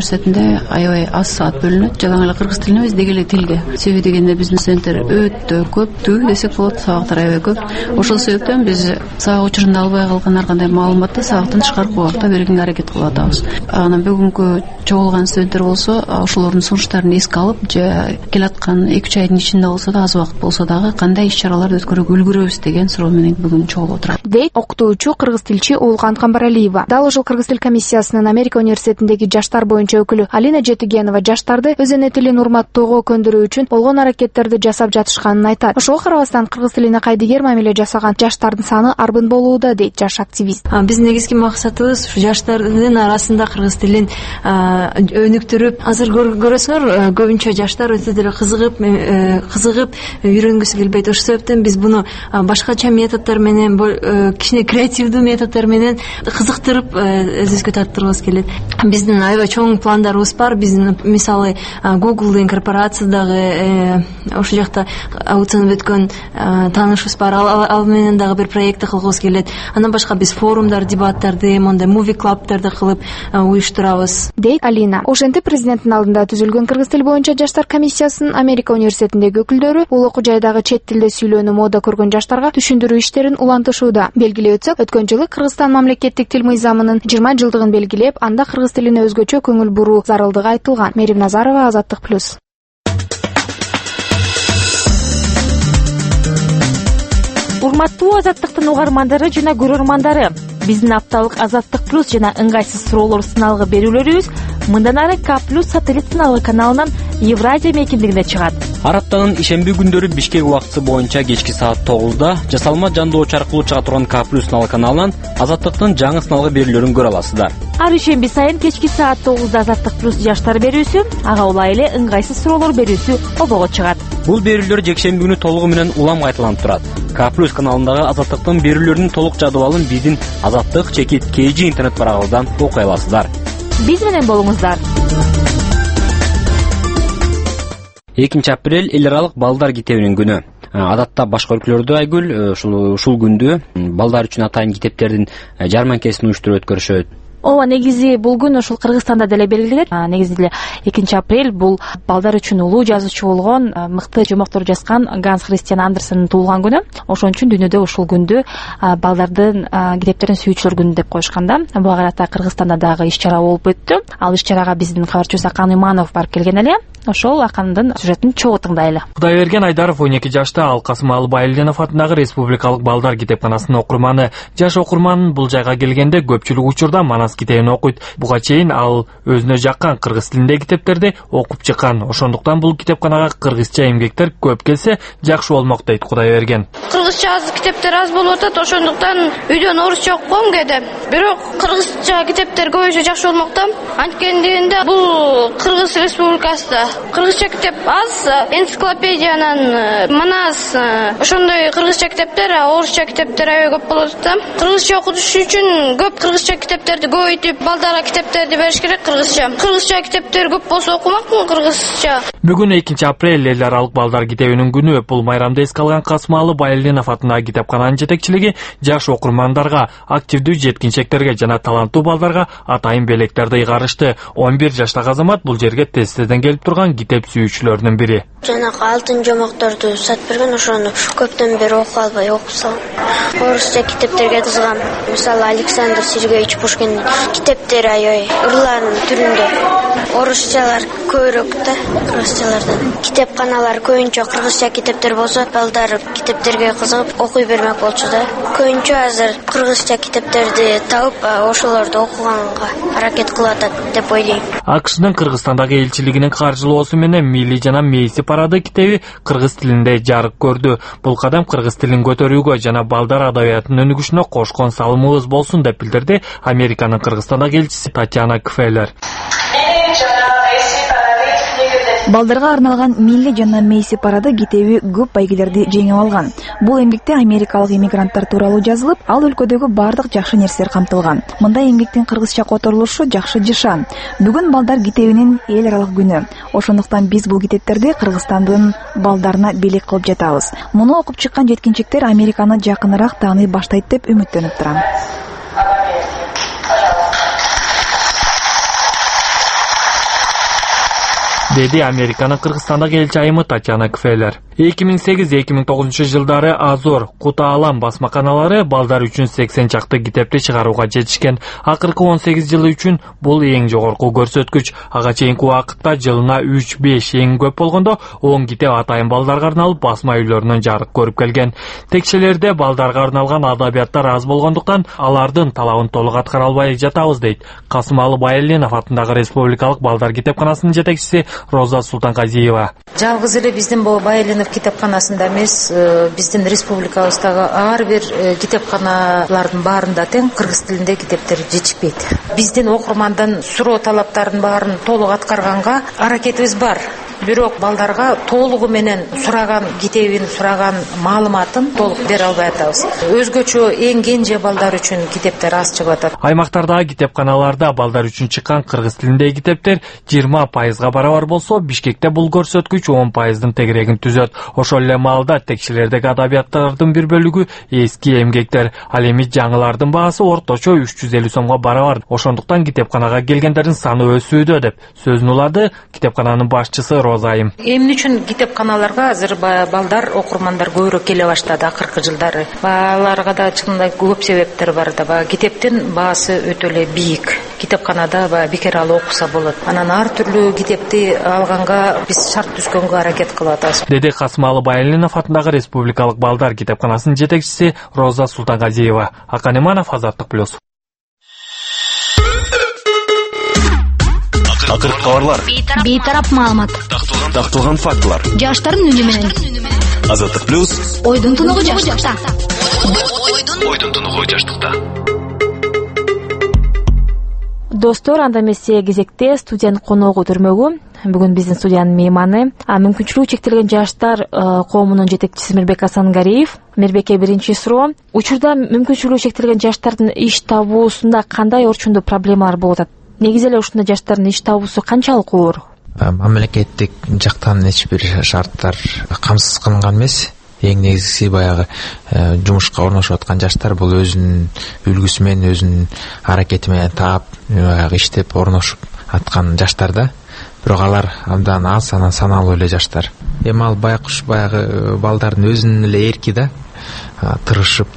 [SPEAKER 2] университетинде аябай аз саат бөлүнөт жалаң эле кыргыз тилине бизде эле тилге. Себеби дегенде биздин студенттер өтө көптүү десек болот, сабактар аябай көп. Ошол себептен биз сабак учурунда албай калган ар кандай маалыматты сабактан тышкаркы убакта бергенге аракет кылып атабыз. Анан бүгүнкү чогулган студенттер болсо ошолордун сунуштарын эске алып, же келаткан 2-3 айдын ичинде болсо да, аз убакыт болсо дагы кандай иш-чараларды өткөрүүгө үлгүрөбүз деген суроо менен бүгүн чогулуп отурат.
[SPEAKER 9] Дейт окутуучу кыргыз тилчи Уулкан Камбаралиева. Дал ушул кыргыз тил комиссиясынын Америка университетиндеги жаштар боюнча өкүлү Алина Жетигенова жаштарды өз эне тилин урматтоого көндүрүү үчүн болгон аракеттерди жасап жатышканын айтат. Ошого карабастан кыргыз тилине кайдыгер мамиле жасаган жаштардын саны арбын болууда, дейт жаш активист.
[SPEAKER 7] Биздин негизги максатыбыз ушу жаштардын арасында кыргыз тилин өнүктүрүп, азыр көрөсүңөр көбүнчө жаштар өтө деле кызыгып үйрөнгүсү келбейт. Ошол себептен биз буну башкача методдор менен, кичине креативдүү методдор менен кызыктырып өзүбүзгө тарттыргыбыз келет. Биздин аябай чоң пландарыбыз бар. Биздин мисалы Google деген корпорация дагы ошол жакта аукциондо өткөн таанышыбыз бар. Ал менен дагы бир проектти кылгыбыз келет. Андан башка биз форумдар, дебаттарды, мондай муви клабтарды кылып уюштурабыз, дейт Алина. Ошентип президенттин алдында түзүлгөн кыргыз тил боюнча жаштар комиссиясынын Америка университетиндеги өкүлдөрү бул окуу жайдагы чет тилде сүйлөөнү мода көргөн жаштарга түшүндүрүү иштерин улантышууда. Белгилей өтсөк, өткөн жылы Кыргызстан мамлекеттик тил мыйзамынын 20 жылдыгын белгилеп, анда кыргыз тилине өзгөчө көңүл буруу зарылдыгы айтылган. Мерим Назарова, Азаттык плюс.
[SPEAKER 8] Урматтуу Азаттыктын угармандары жана көрөрмандары, биздин апталык Азаттык плюс жана ыңгайсыз суроолор сыналгы берүүлөрүбүз мындан ары К+ сателлит сыналгы каналынан Евразия мейкиндигинде чыгат.
[SPEAKER 21] Ар аптанын ишемби күндөрү Бишкек убактысы боюнча кечки саат 9-да жасалма жандоочу аркылуу чыга турган К+ сыналгы каналынан Азаттыктын жаңы сыналгы берүүлөрүн көрө аласыздар.
[SPEAKER 8] Ар ишемби сайын кечки саат 9-да Азаттык плюс жаштар берүүсү, ага улай эле ыңгайсыз суроолор берүүсү обого чыгат.
[SPEAKER 21] Бул берүүлөр жекшемби күнү толугу менен улам кайталанып турат. К+ каналындагы Азаттыктын берүүлөрүнүн толук жадыбалын биздин Азаттык чекит KG интернет барагыбыздан окуй аласыздар.
[SPEAKER 8] Биз менен болуңуздар.
[SPEAKER 21] 2 апрель эл аралык балдар китебинин күнү. Адатта башка өлкөлөрдө Айгүл ушул күндү балдар үчүн атайын китептердин жарманкесин уюштуруп өткөрүшөт.
[SPEAKER 8] Ооба, негизи бул күн ушул Кыргызстанда деле белгиленет. Негизи деле 2 апрель бул балдар үчүн улуу жазуучу болгон, мыкты жомоктор жазган Ганс Христиан Андерсендин туулган күнү. Ошон үчүн дүйнөдө ушул күндү балдардын китептерин сүйүүчүлөр күнү деп коюшкан да. Буга карата Кыргызстанда дагы иш-чара болуп өттү. Ал иш-чарага биздин кабарчыбыз Акан Иманов барып келген эле. Ошол Акандын сюжетин чогуу тыңдайлы.
[SPEAKER 10] Кудайберген Айдаров 12 жашта, ал Касым Алыбайылдинов атындагы Республикалык балдар китепканасынын окурманы. Жаш окурман бул жайга келгенде көпчүлүк учурда Манас китебин окуйт. Буга чейин ал өзүнө жаккан кыргыз тилиндеги китептерди окуп чыккан. Ошондуктан бул китепканага кыргызча эмгектер көп келсе жакшы болмок, дейт Кудайберген.
[SPEAKER 24] Кыргызча китептер аз болуп атат, ошондуктан үйдөн орусча окугум келди. Бирок кыргызча китептер көбөйсө жакшы болмок да. Анткени бул Кыргыз Республикасында кыргызча китеп аз, энциклопедиянан Манас ошондой кыргызча китептер, орусча китептер аябай көп болот да. Кыргызча окутуш үчүн көп кыргызча китептерди көбөйтүп, балдарга китептерди бериш керек кыргызча. Кыргызча китептер көп болсо окумакмын кыргызча.
[SPEAKER 10] Бүгүн 2 апрель эл аралык балдар китебинин күнү. Бул майрамды эске алган Касым Алыбайылдинов атындагы китепкананын жетекчилиги жаш окурмандарга, активдүү жеткинчектерге жана таланттуу балдарга атайын белектерди ыйгарышты. 11 жаштагы азамат бул жерге тестеден келип турган китеп сүйүүчүлөрдүн бири.
[SPEAKER 12] Жанагы алтын жомокторду сатып берген, ошону көптөн бери окуп албай окусам. Орусча китептерге кызыгам. Мисалы Александр Сергеевич Пушкиндин китептери аябай ырлардын түрүндө. Орусчалар көбүрөөк да кыргызчалардан. Китепканалар көбүнчө кыргызча китептер болсо, балдар китептерге кызыгып окуй бермек болчу да. Көбүнчө азыр кыргызча китептерди тауып, ошолорду окуганга аракет кылып атат деп ойлойм.
[SPEAKER 10] АКШдын Кыргызстандагы элчилигинин каржылоосу менен Мили жана Мейси парады китеби кыргыз тилинде жарык көрдү. Бул кадам кыргыз тилин көтөрүүгө жана балдар адабиятынын өнүгүшүнө кошкон салымыбыз болсун деп билдирди Американын Кыргызстандагы элчиси Татьяна Кфеллер.
[SPEAKER 13] Балдарга арналган Милли жана Мейси парады китеби көп байгелерди жеңип алган. Бул эмгекте америкалык иммигранттар тууралуу жазылып, ал өлкөдөгү бардык жакшы нерселер камтылган. Мындай эмгектин кыргызча которулушу жакшы жышан. Бүгүн балдар китебинин эл аралык күнү. Ошондуктан биз бул китептерди Кыргызстандын балдарына белек кылып жатабыз. Муну окуп чыккан жеткинчектер Американы жакыныраак тааный баштайт деп үмүттөнүп турам.
[SPEAKER 10] деди Американын Кыргызстандагы элчи айымы Татьяна Кфелер. 2008-2009 жылдары Азор, Кутаалам басмаканалары балдар үчүн 80 чакты китепти чыгарууга жетишкен. Акыркы 18 жылы үчүн бул эң жогорку көрсөткүч. Ага чейинки убакытта жылына 3-5 эң көп болгондо 10 китеп атайын балдарга арналып басма үйлөрүнөн жарык көрүп келген. Текшелерде балдарга арналган адабияттар аз болгондуктан алардын талабын толук аткара албай жатабыз дейт Касымалы Байалинов атындагы Республикалык балдар китепканасынын жетекчиси Роза Султанказиева.
[SPEAKER 3] Жалгыз эле биздин бул Байалинов китепканасында эмес, биздин республикабыздагы ар бир китепканалардын баарында тең кыргыз тилинде китептер жетишпейт. Биздин окурмандан суроо талаптарын баарын толук аткарганга аракетибиз бар. Бирок балдарга толугу менен сураган китебин, сураган маалыматын толук бере албай атабыз. Өзгөчө эң кенже балдар үчүн китептер аз чыгып атат.
[SPEAKER 10] Аймактардагы китепканаларда балдар үчүн чыккан кыргыз тилиндеги китептер 20% барабар болсо, Бишкекте бул көрсөткүч 10%дын тегерегин түзөт. Ошол эле маалда текшелердеги адабияттардын бир бөлүгү эски эмгектер. Ал эми жаңылардын баасы орточо 350 сомго барабар. Ошондуктан китепканага келгендердин саны өсүүдө деп сөзүн улады китепкананын башчысы Розайым.
[SPEAKER 3] Эмне үчүн китепканаларга азыр балдар, окурмандар көбүрөөк келе баштады акыркы жылдары. Аларга да чындап көп себептер бар да. Китептин баасы өтө эле бийик. Китепканада бекер алып окуса болот. Анан ар түрлүү китепти алганга биз шарт түзгөнгө аракет кылып атабыз.
[SPEAKER 10] Деди Касымалы Байалинов атындагы Республикалык балдар китепканасынын жетекчиси Роза Султанказиева. Акан Иманов, Азаттык плюс.
[SPEAKER 5] Акыркы кабарлар.
[SPEAKER 6] Бейтарап маалымат.
[SPEAKER 5] Такталган фактылар.
[SPEAKER 6] Жаштардын үнү менен.
[SPEAKER 5] Азаттык плюс.
[SPEAKER 6] Ойдун тунугу жаштыкта.
[SPEAKER 5] Ойдун тунугу жаштыкта.
[SPEAKER 8] Достор, анда эмесе кезекте студиянын коногу төрмөгү. Бүгүн биздин студиянын мейманы мүмкүнчүлүгү чектелген жаштар коомунун жетекчиси Мирбек Асангариев. Мирбекке биринчи суроо. Учурда мүмкүнчүлүгү чектелген жаштардын иш табуусунда кандай орчундуу проблемалар болуп атат? Негизи эле ушундай жаштардын иш табуусу канчалык оор?
[SPEAKER 11] Мамлекеттик жактан эч бир шарттар камсыз кылынган эмес. Эң негизгиси баягы жумушка орношуп аткан жаштар бул өзүнүн үлгүсү менен, өзүнүн аракети менен таап, баягы иштеп орношуп аткан жаштар да. Бирок алар абдан аз, анан саналуу эле жаштар. Эми ал байкуш баягы балдардын өзүнүн эле эрки да. Тырышып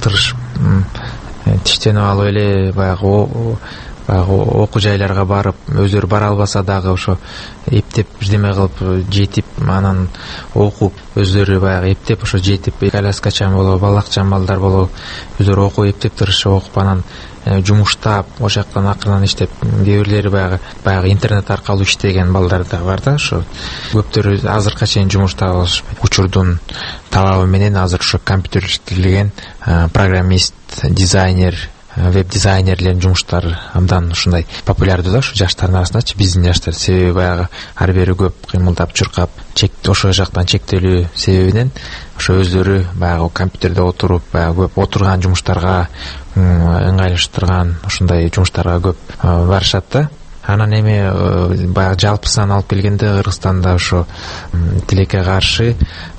[SPEAKER 11] тиштенип алып эле баягы окуу жайларга барып, өздөрү бара албаса дагы ошо эптеп бирдеме кылып жетип, анан окуп, өздөрү баягы эптеп ошо жетип, коляскачан болобу, балакчан балдар болобу, өздөрү окуп эптеп тырышып окуп, анан жумуштап, ошол жактан акырын иштеп, кээ бирлери баягы интернет аркылуу иштеген балдар да бар да. Ошо көптөрү азыркыга чейин жумуш таба алышпайт. Учурдун талабы менен азыр ошо компьютерлеген программист, дизайнер, веб-дизайнерлердин жумуштары абдан ушундай популярдуу да ушу жаштардын арасындачы, биздин жаштар. Себеби баягы ар бири көп кыймылдап, чуркап, ошол жактан чектелүү себебинен ошо өздөрү баягы компьютерде отуруп, баягы көп отурган жумуштарга ыңгайлаштырган ушундай жумуштарга көп барышат да. Анан эми баягы жалпысынан алып келгенде Кыргызстанда ошо тилекке каршы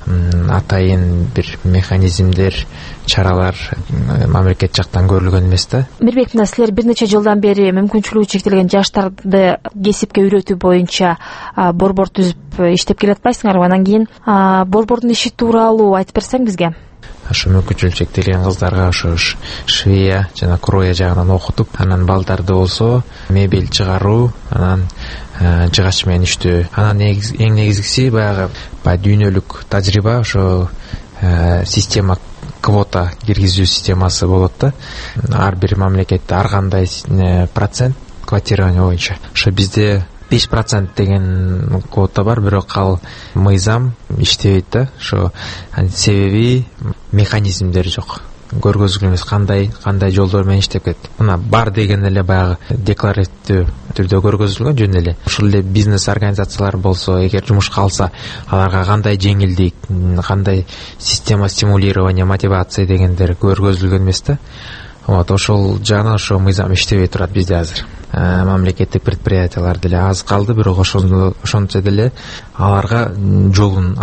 [SPEAKER 11] атайын бир механизмдер, чаралар мамлекет жактан көрүлгөн эмес да.
[SPEAKER 8] Мирбек мына, силер бир нече жылдан бери мүмкүнчүлүгү чектелген жаштарды кесипке үйрөтүү боюнча борбор түзүп иштеп келатпайсыңарбы? Анан кийин борбордун иши тууралуу айтып берсең бизге.
[SPEAKER 11] Ошо мүмкүнчүлүгү чектелген кыздарга ошо швея жана кроя жагынан окутуп, анан балдарды болсо мебель чыгаруу, анан жыгач менен иштөө. Анан эң негизгиси баягы дүйнөлүк тажрыйба, ошо система квота киргизүү системасы болот да. Ар бир мамлекетте ар кандай процент квотирование боюнча. Ошо бизде 5% деген квота бар, бирок ал мыйзам иштебейт да. Ошо себеби механизмдер жок. Көргөзүлгөн эмес, кандай жолдор менен иштеп кетти. Мына бар деген эле баягы декларативдүү түрдө көргөзүлгөн жөн эле. Ошол эле бизнес организациялар болсо, эгер жумушка алса, аларга кандай жеңилдик, кандай система стимулирования, мотивация дегендер көргөзүлгөн эмес да. Вот ошол жагынан ошо мыйзам иштебей турат бизде азыр. Мамлекеттик предприятиялар деле аз калды, бирок ошончо деле аларга жолун ачып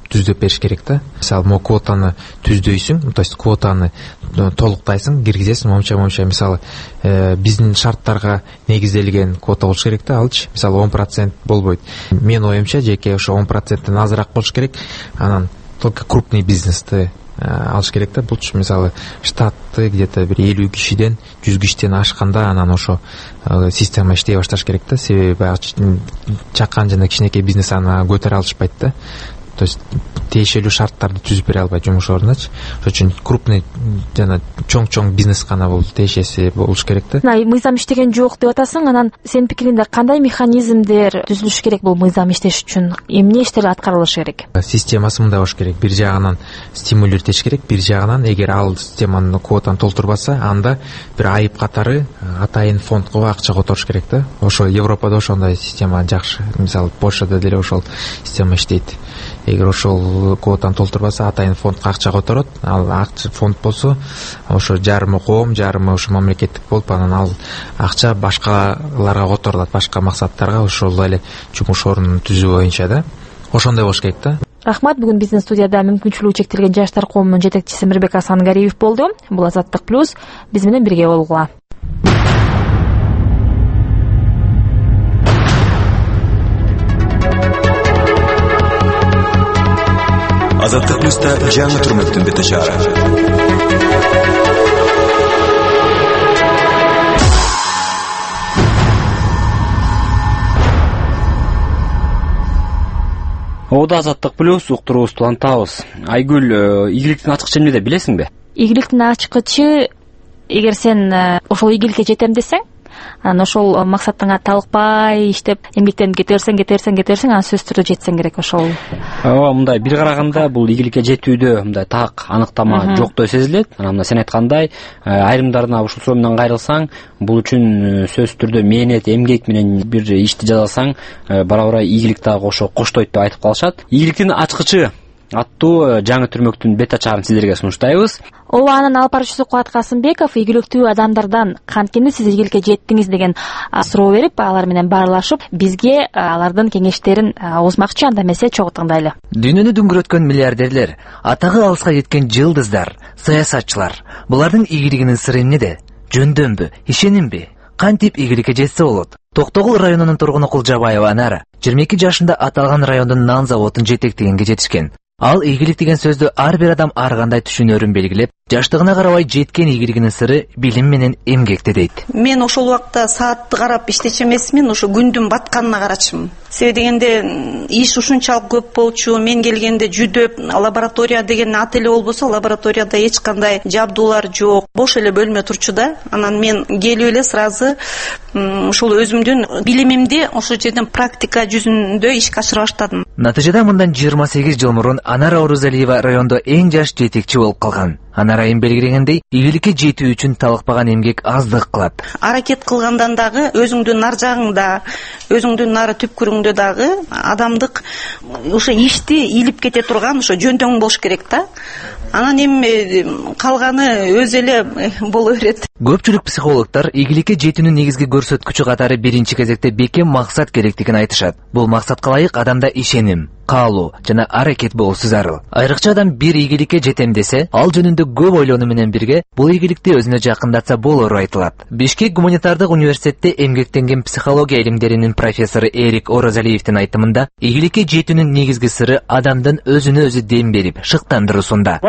[SPEAKER 11] түздөп бериш керек да. Мисалы могу квотаны түздөйсүң, то есть квотаны толуктайсың, киргизесиң, момча мисалы биздин шарттарга негизделген квота болуш керек да, алчы. Мисалы 10% болбойт. Мен оюмча жеке ошо 10%тен азыраак болуш керек. Анан только крупный бизнести алыш керек да. Булчу мисалы штатты где-то бир 50 кишиден 100 кишиден ашканда анан ошо система иштей башташ керек да. Себеби чакан жана кичинекей бизнес аны көтөрө алышпайт да. То есть тиешелүү шарттарды түзүп бере албайт жумуш ордуначы. Ошон үчүн крупный жана чоң бизнес гана бул тиешеси болуш керек да.
[SPEAKER 8] Мыйзам иштеген жок деп атасың, анан сенин пикириңде кандай механизмдер түзүлүш керек бул мыйзам иштеш үчүн? Эмне иштер аткарылыш керек?
[SPEAKER 11] Системасы мындай болуш керек. Бир жагынан стимулировать керек, бир жагынан эгер ал системаны квотаны толтурбаса, анда бир айып катары атайын фондго акча которуш керек да. Ошо Европада ошондой система жакшы. Мисалы Польшада деле ошол система иштейт. Эгер ошол квотаны толтурбаса, атайын фондко акча которот. Ал акча фонд болсо, ошо жарымы коом, жарымы ошо мамлекеттик болуп, анан ал акча башкаларга которулат, башка максаттарга, ошол эле жумуш орнун түзүү боюнча да. Ошондой болуш керек да.
[SPEAKER 8] Рахмат. Бүгүн биздин студияда мүмкүнчүлүгү чектелген жаштар коомунун жетекчиси Мирбек Асангариев болду. Бул Азаттык плюс. Биз менен бирге болгула.
[SPEAKER 5] Азаттык плюста жаңы түрмөктүн бете чыгары.
[SPEAKER 21] Ода Азаттык плюс уктуруубузду улантабыз. Айгүл, ийгиликтин ачкычы эмнеде билесиңби?
[SPEAKER 8] Ийгиликтин ачкычы, эгер сен ошол ийгиликке жетем десең, анан ошол максатыңа талыкпай иштеп эмгектенип кетерсең, анан сөзсүз түрдө жетсең керек ошол.
[SPEAKER 21] Ооба, мындай бир караганда бул ийгиликке жетүүдө мындай так аныктама жоктой сезилет. Анан мына сен айткандай, айрымдарына ушул суроо менен кайрылсаң, бул үчүн сөзсүз түрдө мээнет, эмгек менен бир ишти жасасаң, бара-бара ийгилик дагы коштойт деп айтып калышат. Ийгиликтин ачкычы аттуу жаңы түрмөктүн бет ачарын сиздерге сунуштайбыз.
[SPEAKER 8] Ооба, анын алып баруучусу Кубат Касымбеков ийгиликтүү адамдардан кантип сиз ийгиликке жеттиңиз деген суроо берип, алар менен баарлашып, бизге алардын кеңештерин угузмакчы. Анда эмесе чогуу тыңдайлы.
[SPEAKER 15] Дүйнөнү дүңгүрөткөн миллиардерлер, атагы алыска жеткен жылдыздар, саясатчылар, булардын ийгилигинин сыры эмнеде? Жөндөмбү, ишенимби? Кантип ийгиликке жетсе болот? Токтогул районунун тургуну Кулжабаева Анара 22 жашында аталган райондун нан заводун жетектегенге жетишкен. Ал ийгилик деген сөздү ар бир адам ар кандай түшүнөрүн белгилеп, жаштыгына карабай жеткен ийгилигинин сыры билим менен эмгекте дейт.
[SPEAKER 16] Мен ошол убакта саатты карап иштечү эмесмин, ошо күндүн батканына карачымын. Себеби дегенде иш ушунчалык көп болчу. Мен келгенде жүдөп, лаборатория деген ат эле болбосо, лабораторияда эч кандай жабдуулар жок, бош эле бөлмө турчу да. Анан мен келип эле сразу ошол өзүмдүн билимимди ошол жерден практика жүзүндө ишке ашыра баштадым.
[SPEAKER 15] Натыйжада мындан 28 жыл мурун Анара Орузалиева райондо эң жаш жетекчи болуп калган. Анара айым белгилегендей, ийгиликке жетүү үчүн талыкпаган эмгек аздык кылат.
[SPEAKER 16] Аракет кылгандан дагы өзүңдүн нар жагыңда, өзүңдүн нары түпкүрүңдө дагы адамдык ошо ишти илип кете турган ошо жөндөң болуш керек да. Анан эми калганы өзү эле боло берет.
[SPEAKER 15] Көпчүлүк психологдор ийгиликке жетүүнүн негизги көрсөткүчү катары биринчи кезекте бекем максат керектигин айтышат. Бул максатка ылайык адамда ишеним, каалоо жана аракет болуусу зарыл. Айрыкча адам бир ийгиликке жетем десе, ал жөнүндө көп ойлонуу менен бирге бул ийгиликти өзүнө жакындатса болору айтылат. Бишкек гуманитардык университетте эмгектенген психология илимдеринин профессору Эрик Орозалиевдин айтымында, ийгиликке жетүүнүн негизги сыры адамдын өзүнө өзү дем берип, шыктандыруусунда.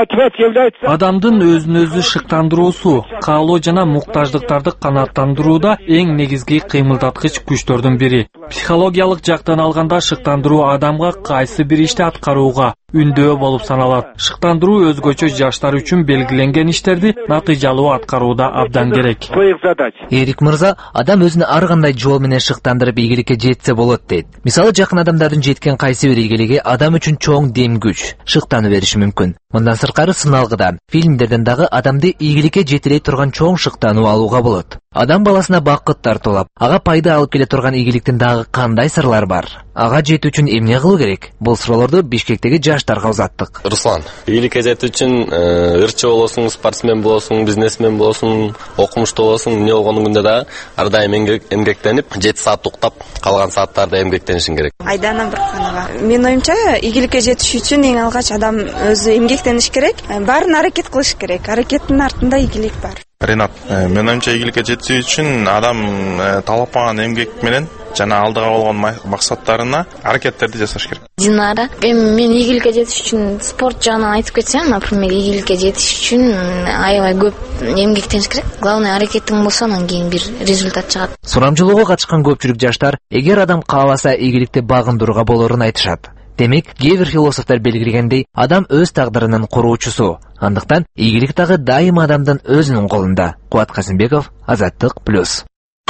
[SPEAKER 10] Адамдын өзүн өзү шыктандыруусу, каалоо жана муктаждыктарды канааттандырууда эң негизги кыймылдаткыч күчтөрдүн бири. Психологиялык жактан алганда шыктандыруу адамга кайсы бир ишти аткарууга үндөө болуп саналат. Шыктандыруу өзгөчө жаштар үчүн белгиленген иштерди натыйжалуу аткарууда абдан керек.
[SPEAKER 15] Эрик мырза, адам өзүнө ар кандай жол менен шыктандырып ийгиликке жетсе болот дейт. Мисалы, жакын адамдардын жеткен кайсы бир ийгилиги адам үчүн чоң дем күч, шыктануу бериши мүмкүн. Мындан сырткары сыналгыдан, фильмдерден дагы адамды ийгиликке жетирей турган чоң шыктануу алууга болот. Адам баласына бакыт тартуулап, ага пайда алып келе турган ийгиликтин дагы кандай сырлар бар? Ага жетүү үчүн эмне кылуу керек? Бул суроолорду Бишкектеги жаштарга узаттык.
[SPEAKER 14] Руслан, ийгиликке жетүү үчүн ырчы болосуң, спортсмен болосуң, бизнесмен болосуң, окумуштуу болосуң, эмне болгон күндө дагы ар дайым эмгектенип, 7 саат уктап, калган сааттарда эмгектенишиң керек.
[SPEAKER 17] Айдана Бирканова. Менин оюмча, ийгиликке жетиш үчүн эң алгач адам өзү эмгектениш керек, баарын аракет кылыш керек. Аракеттин артында ийгилик бар.
[SPEAKER 18] Ренат, менин оюмча ийгиликке жетүү үчүн адам талапкан эмгек менен жана алдыга болгон максаттарына аракеттерди жасаш керек.
[SPEAKER 19] Динара, мен ийгиликке жетиш үчүн спорт жагынан айтып кетсем, например, ийгиликке жетиш үчүн аябай көп эмгектениш керек. Главное аракетиң болсо, анан кийин бир результат чыгат.
[SPEAKER 15] Сурамжылоого катышкан көпчүлүк жаштар эгер адам кааласа ийгиликти багындырууга болорун айтышат. Демек, кээ бир философтор белгилегендей, адам өз тагдырынын куруучусу. Андыктан ийгилик дагы дайыма адамдын өзүнүн колунда. Кубат Казимбеков, Азаттык плюс.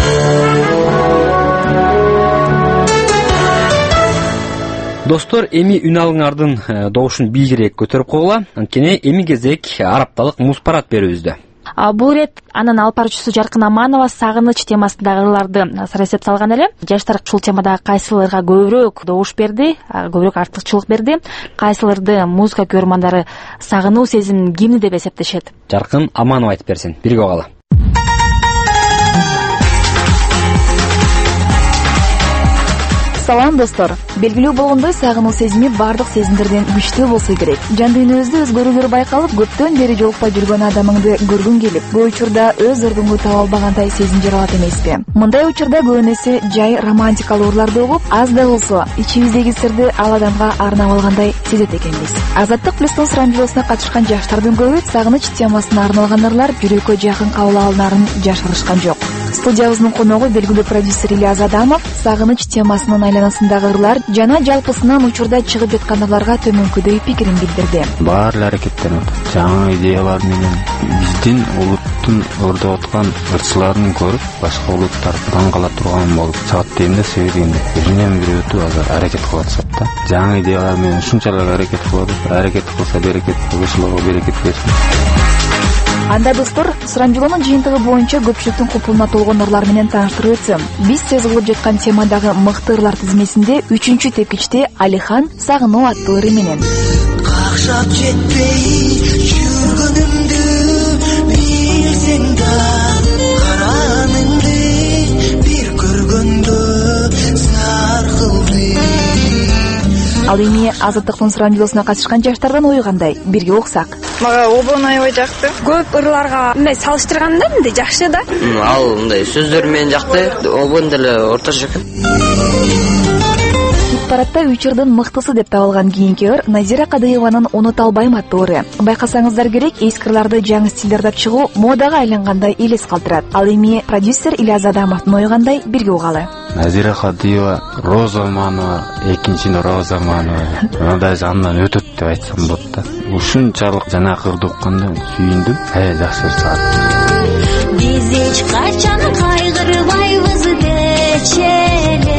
[SPEAKER 21] Достор, эми үн алыңардын добушун бийлирээк көтөрүп койгула. Анткени эми кезек Арап Талык муз парад берүүбүздө.
[SPEAKER 8] Бул ирет анын алып баруучусу Жаркын Аманова сагыныч темасындагы ырларды сараптап салган эле. Жаштар ушул темадагы кайсыларга көбүрөөк добуш берди, көбүрөөк артыкчылык берди, кайсыларды музыка көрөрмандары сагынуу сезиминин гимни деп эсептешет.
[SPEAKER 21] Жаркын Аманова айтып берсин. Бирге угалы.
[SPEAKER 13] Салам достор. Белгилүү болгондой, сагынуу сезими бардык сезимдерден күчтүү болсо керек. Жан дүйнөбүздө өзгөрүүлөр байкалып, көптөн бери жолукпай жүргөн адамыңды көргүң келип, көп учурда өз ордуңду таба албагандай сезим жаралат эмеспи? Мындай учурда көбүнесе жай романтикалуу ырларды угуп, аз да болсо ичибиздеги сырды ал адамга арнап алгандай сезет экенбиз. Азаттык плюстун сурамжылоосуна катышкан жаштардын көбү сагыныч темасына арналган ырлар жүрөккө жакын кабыл алынаарын жашырышкан жок. Студиябыздын коногу белгилүү продюсер Ильяз Адамов сагыныч темасынын айланасындагы ырлар жана жалпысынан учурда чыгып жаткан ырларга төмөнкүдөй пикирин билдирди.
[SPEAKER 20] Баары эле аракеттенип атат. Жаңы идеялар менен биздин улуттун өрдөп аткан ырчыларын көрүп, башка улуттар таң кала турган болуп чыгат дейм да, себебинде биринен бири өтүп азыр аракет кылып атышат да. Жаңы идеялар менен ушунчалык аракет кылып, аракет кылса берекет, ушуларга берекет берсин.
[SPEAKER 13] Анда достор, сурамжылоонун жыйынтыгы боюнча көпчүлүктүн купулуна толгон ырлар менен тааныштырып өтсөм. Биз сөз кылып жаткан темадагы мыкты ырлар тизмесинде 3-тепкичте Алихан сагынуу аттуу ыры менен.
[SPEAKER 26] Какшап жетпей жүргөнүмдү билсең да, караныңды бир көргөндө саркылды.
[SPEAKER 13] Ал эми Азаттыктын сурамжылоосуна катышкан жаштардан ою кандай? Бирге уксак.
[SPEAKER 17] Мага обон аябай жакты. Көп ырларга мындай салыштырганда мындай жакшы да.
[SPEAKER 27] Ал мындай сөздөр менен жакты, обон деле орточо экен.
[SPEAKER 13] Парадта учурдун мыктысы деп табылган кийинки ыр Назира Кадыеванын «Унута албайм» аттуу ыры. Байкасаңыздар керек, эски ырларды жаңы стилдердеп чыгуу модага айлангандай элес калтырат. Ал эми продюсер Ильяз Адамовдун ою кандай? Бирге угалы.
[SPEAKER 20] Назира Кадыева, Роза Манова, экинчини Роза Манова. Даже андан өтөт деп айтсам болот да. Ушунчалык жанакы ырды укканда сүйүндүм. Жакшы чыгат.
[SPEAKER 26] Биз эч качан кайгырбайбыз дечеле.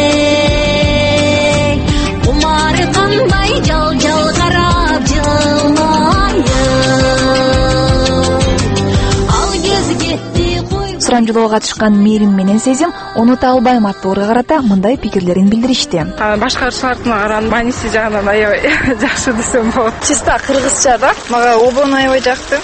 [SPEAKER 13] Сурамжылоого катышкан Мээрим менен Сезим «Унута албайм» аттуу ырга карата мындай пикирлерин билдиришти.
[SPEAKER 17] Башка ырчылардын караганда мааниси жагынан аябай жакшы десем болот. Чисто кыргызча да. Мага обон аябай жакты.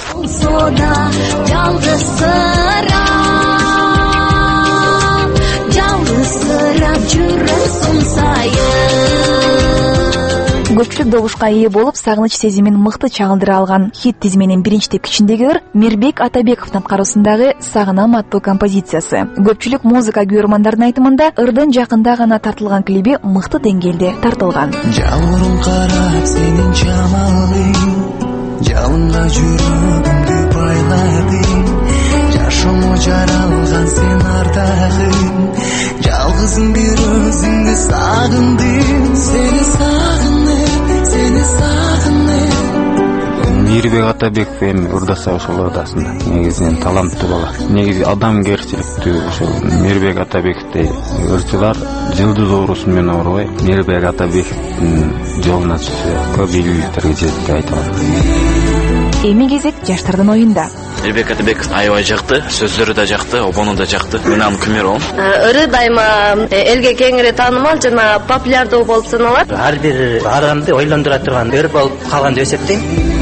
[SPEAKER 13] Көпчүлүк добушка ээ болуп, сагыныч сезимин мыкты чагылдыра алган хит тизменин 1-тепкичиндеги ыр Мирбек Атабековдун аткаруусундагы «Сагынам» аттуу композициясы. Көпчүлүк музыка көрөрмандардын айтымында ырдын жакында гана тартылган клиби мыкты деңгээлде тартылган.
[SPEAKER 26] Жалурун карап сенин чамалың, жалынга жүрөгүмдү байладың, жашоомо жаралган сен ардагым, жалгызым бир өзүңдү сагындым, сени сагындым.
[SPEAKER 20] Мирбек Атабеков эми ырдаса ошол ырдасында. Негизинен таланттуу бала. Негизи адамгерчиликтүү ошол Мирбек Атабековдей ырчылар жылдыз оорусу менен оорубай, Мирбек Атабековдун жолуна түшсө көп ийгиликтерге жетет деп айта алам.
[SPEAKER 13] Эми кезек жаштардын оюнда.
[SPEAKER 1] Эрбек Атабеков аябай жакты, сөздөрү да жакты, обону да жакты. Мен анын күмөр болом.
[SPEAKER 2] Ыры дайыма элге кеңири таанымал жана популярдуу болуп саналат.
[SPEAKER 4] Ар бир адамды ойлондура турган өр болуп калган деп эсептейм.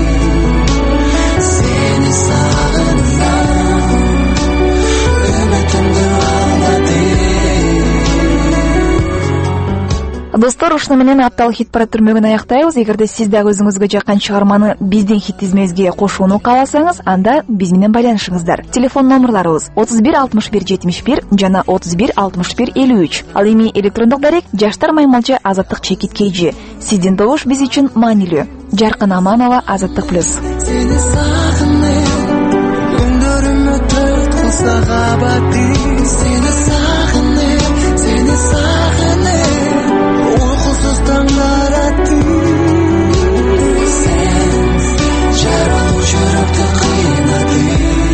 [SPEAKER 13] Достор, ушуну менен апталык хит парад түрмөгүн аяктайбыз. Эгерде сиз дагы өзүңүзгө жаккан чыгарманы биздин хит тизмебизге кошууну кааласаңыз, анда биз менен байланышыңыздар. Телефон номерларыбыз 31 61 71 жана 31 61 53. Ал эми электрондук дарек @azаттык_kg. Сиздин добуш биз үчүн маанилүү. Жаркын Аманова, Азаттык плюс.
[SPEAKER 26] Сени сагынып, өндөрүмө төрт кылса кабаты. Сени сагынып, сени сагынып, уйкусуз таңдар атты. Сен жаралып жүрөктү кыйнады.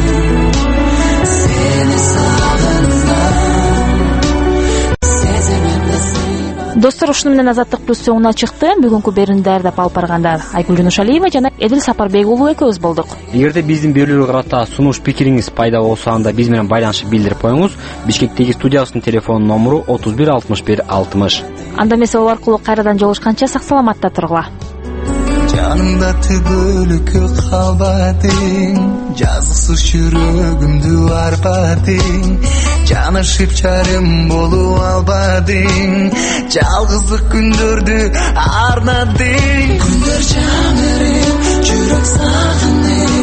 [SPEAKER 26] Сени сагынсам, сезимимди сыйла.
[SPEAKER 8] Достор, ушуну менен Азаттык плюс соңуна чыкты. Бүгүнкү берүүнү даярдап алып баргандар Айгүл Жунушалиева жана Эдил Сапарбек уулу экөөбүз болдук.
[SPEAKER 21] Эгерде биздин берүүгө карата сунуш пикириңиз пайда болсо, анда биз менен байланышып билдирип коюңуз. Бишкектеги студиябыздын телефон номеру 31 61 60.
[SPEAKER 8] Анда эмесе ал аркылуу кайрадан жолугушканча сак саламатта тургула.
[SPEAKER 26] Жанымда түбөлүккө калбадың, жазыксыз жүрөгүмдү арбадың, жанышып жарым болуп албадың, жалгыздык күндөрдү арнадың. Күндөр жаңырып, жүрөк сагынып,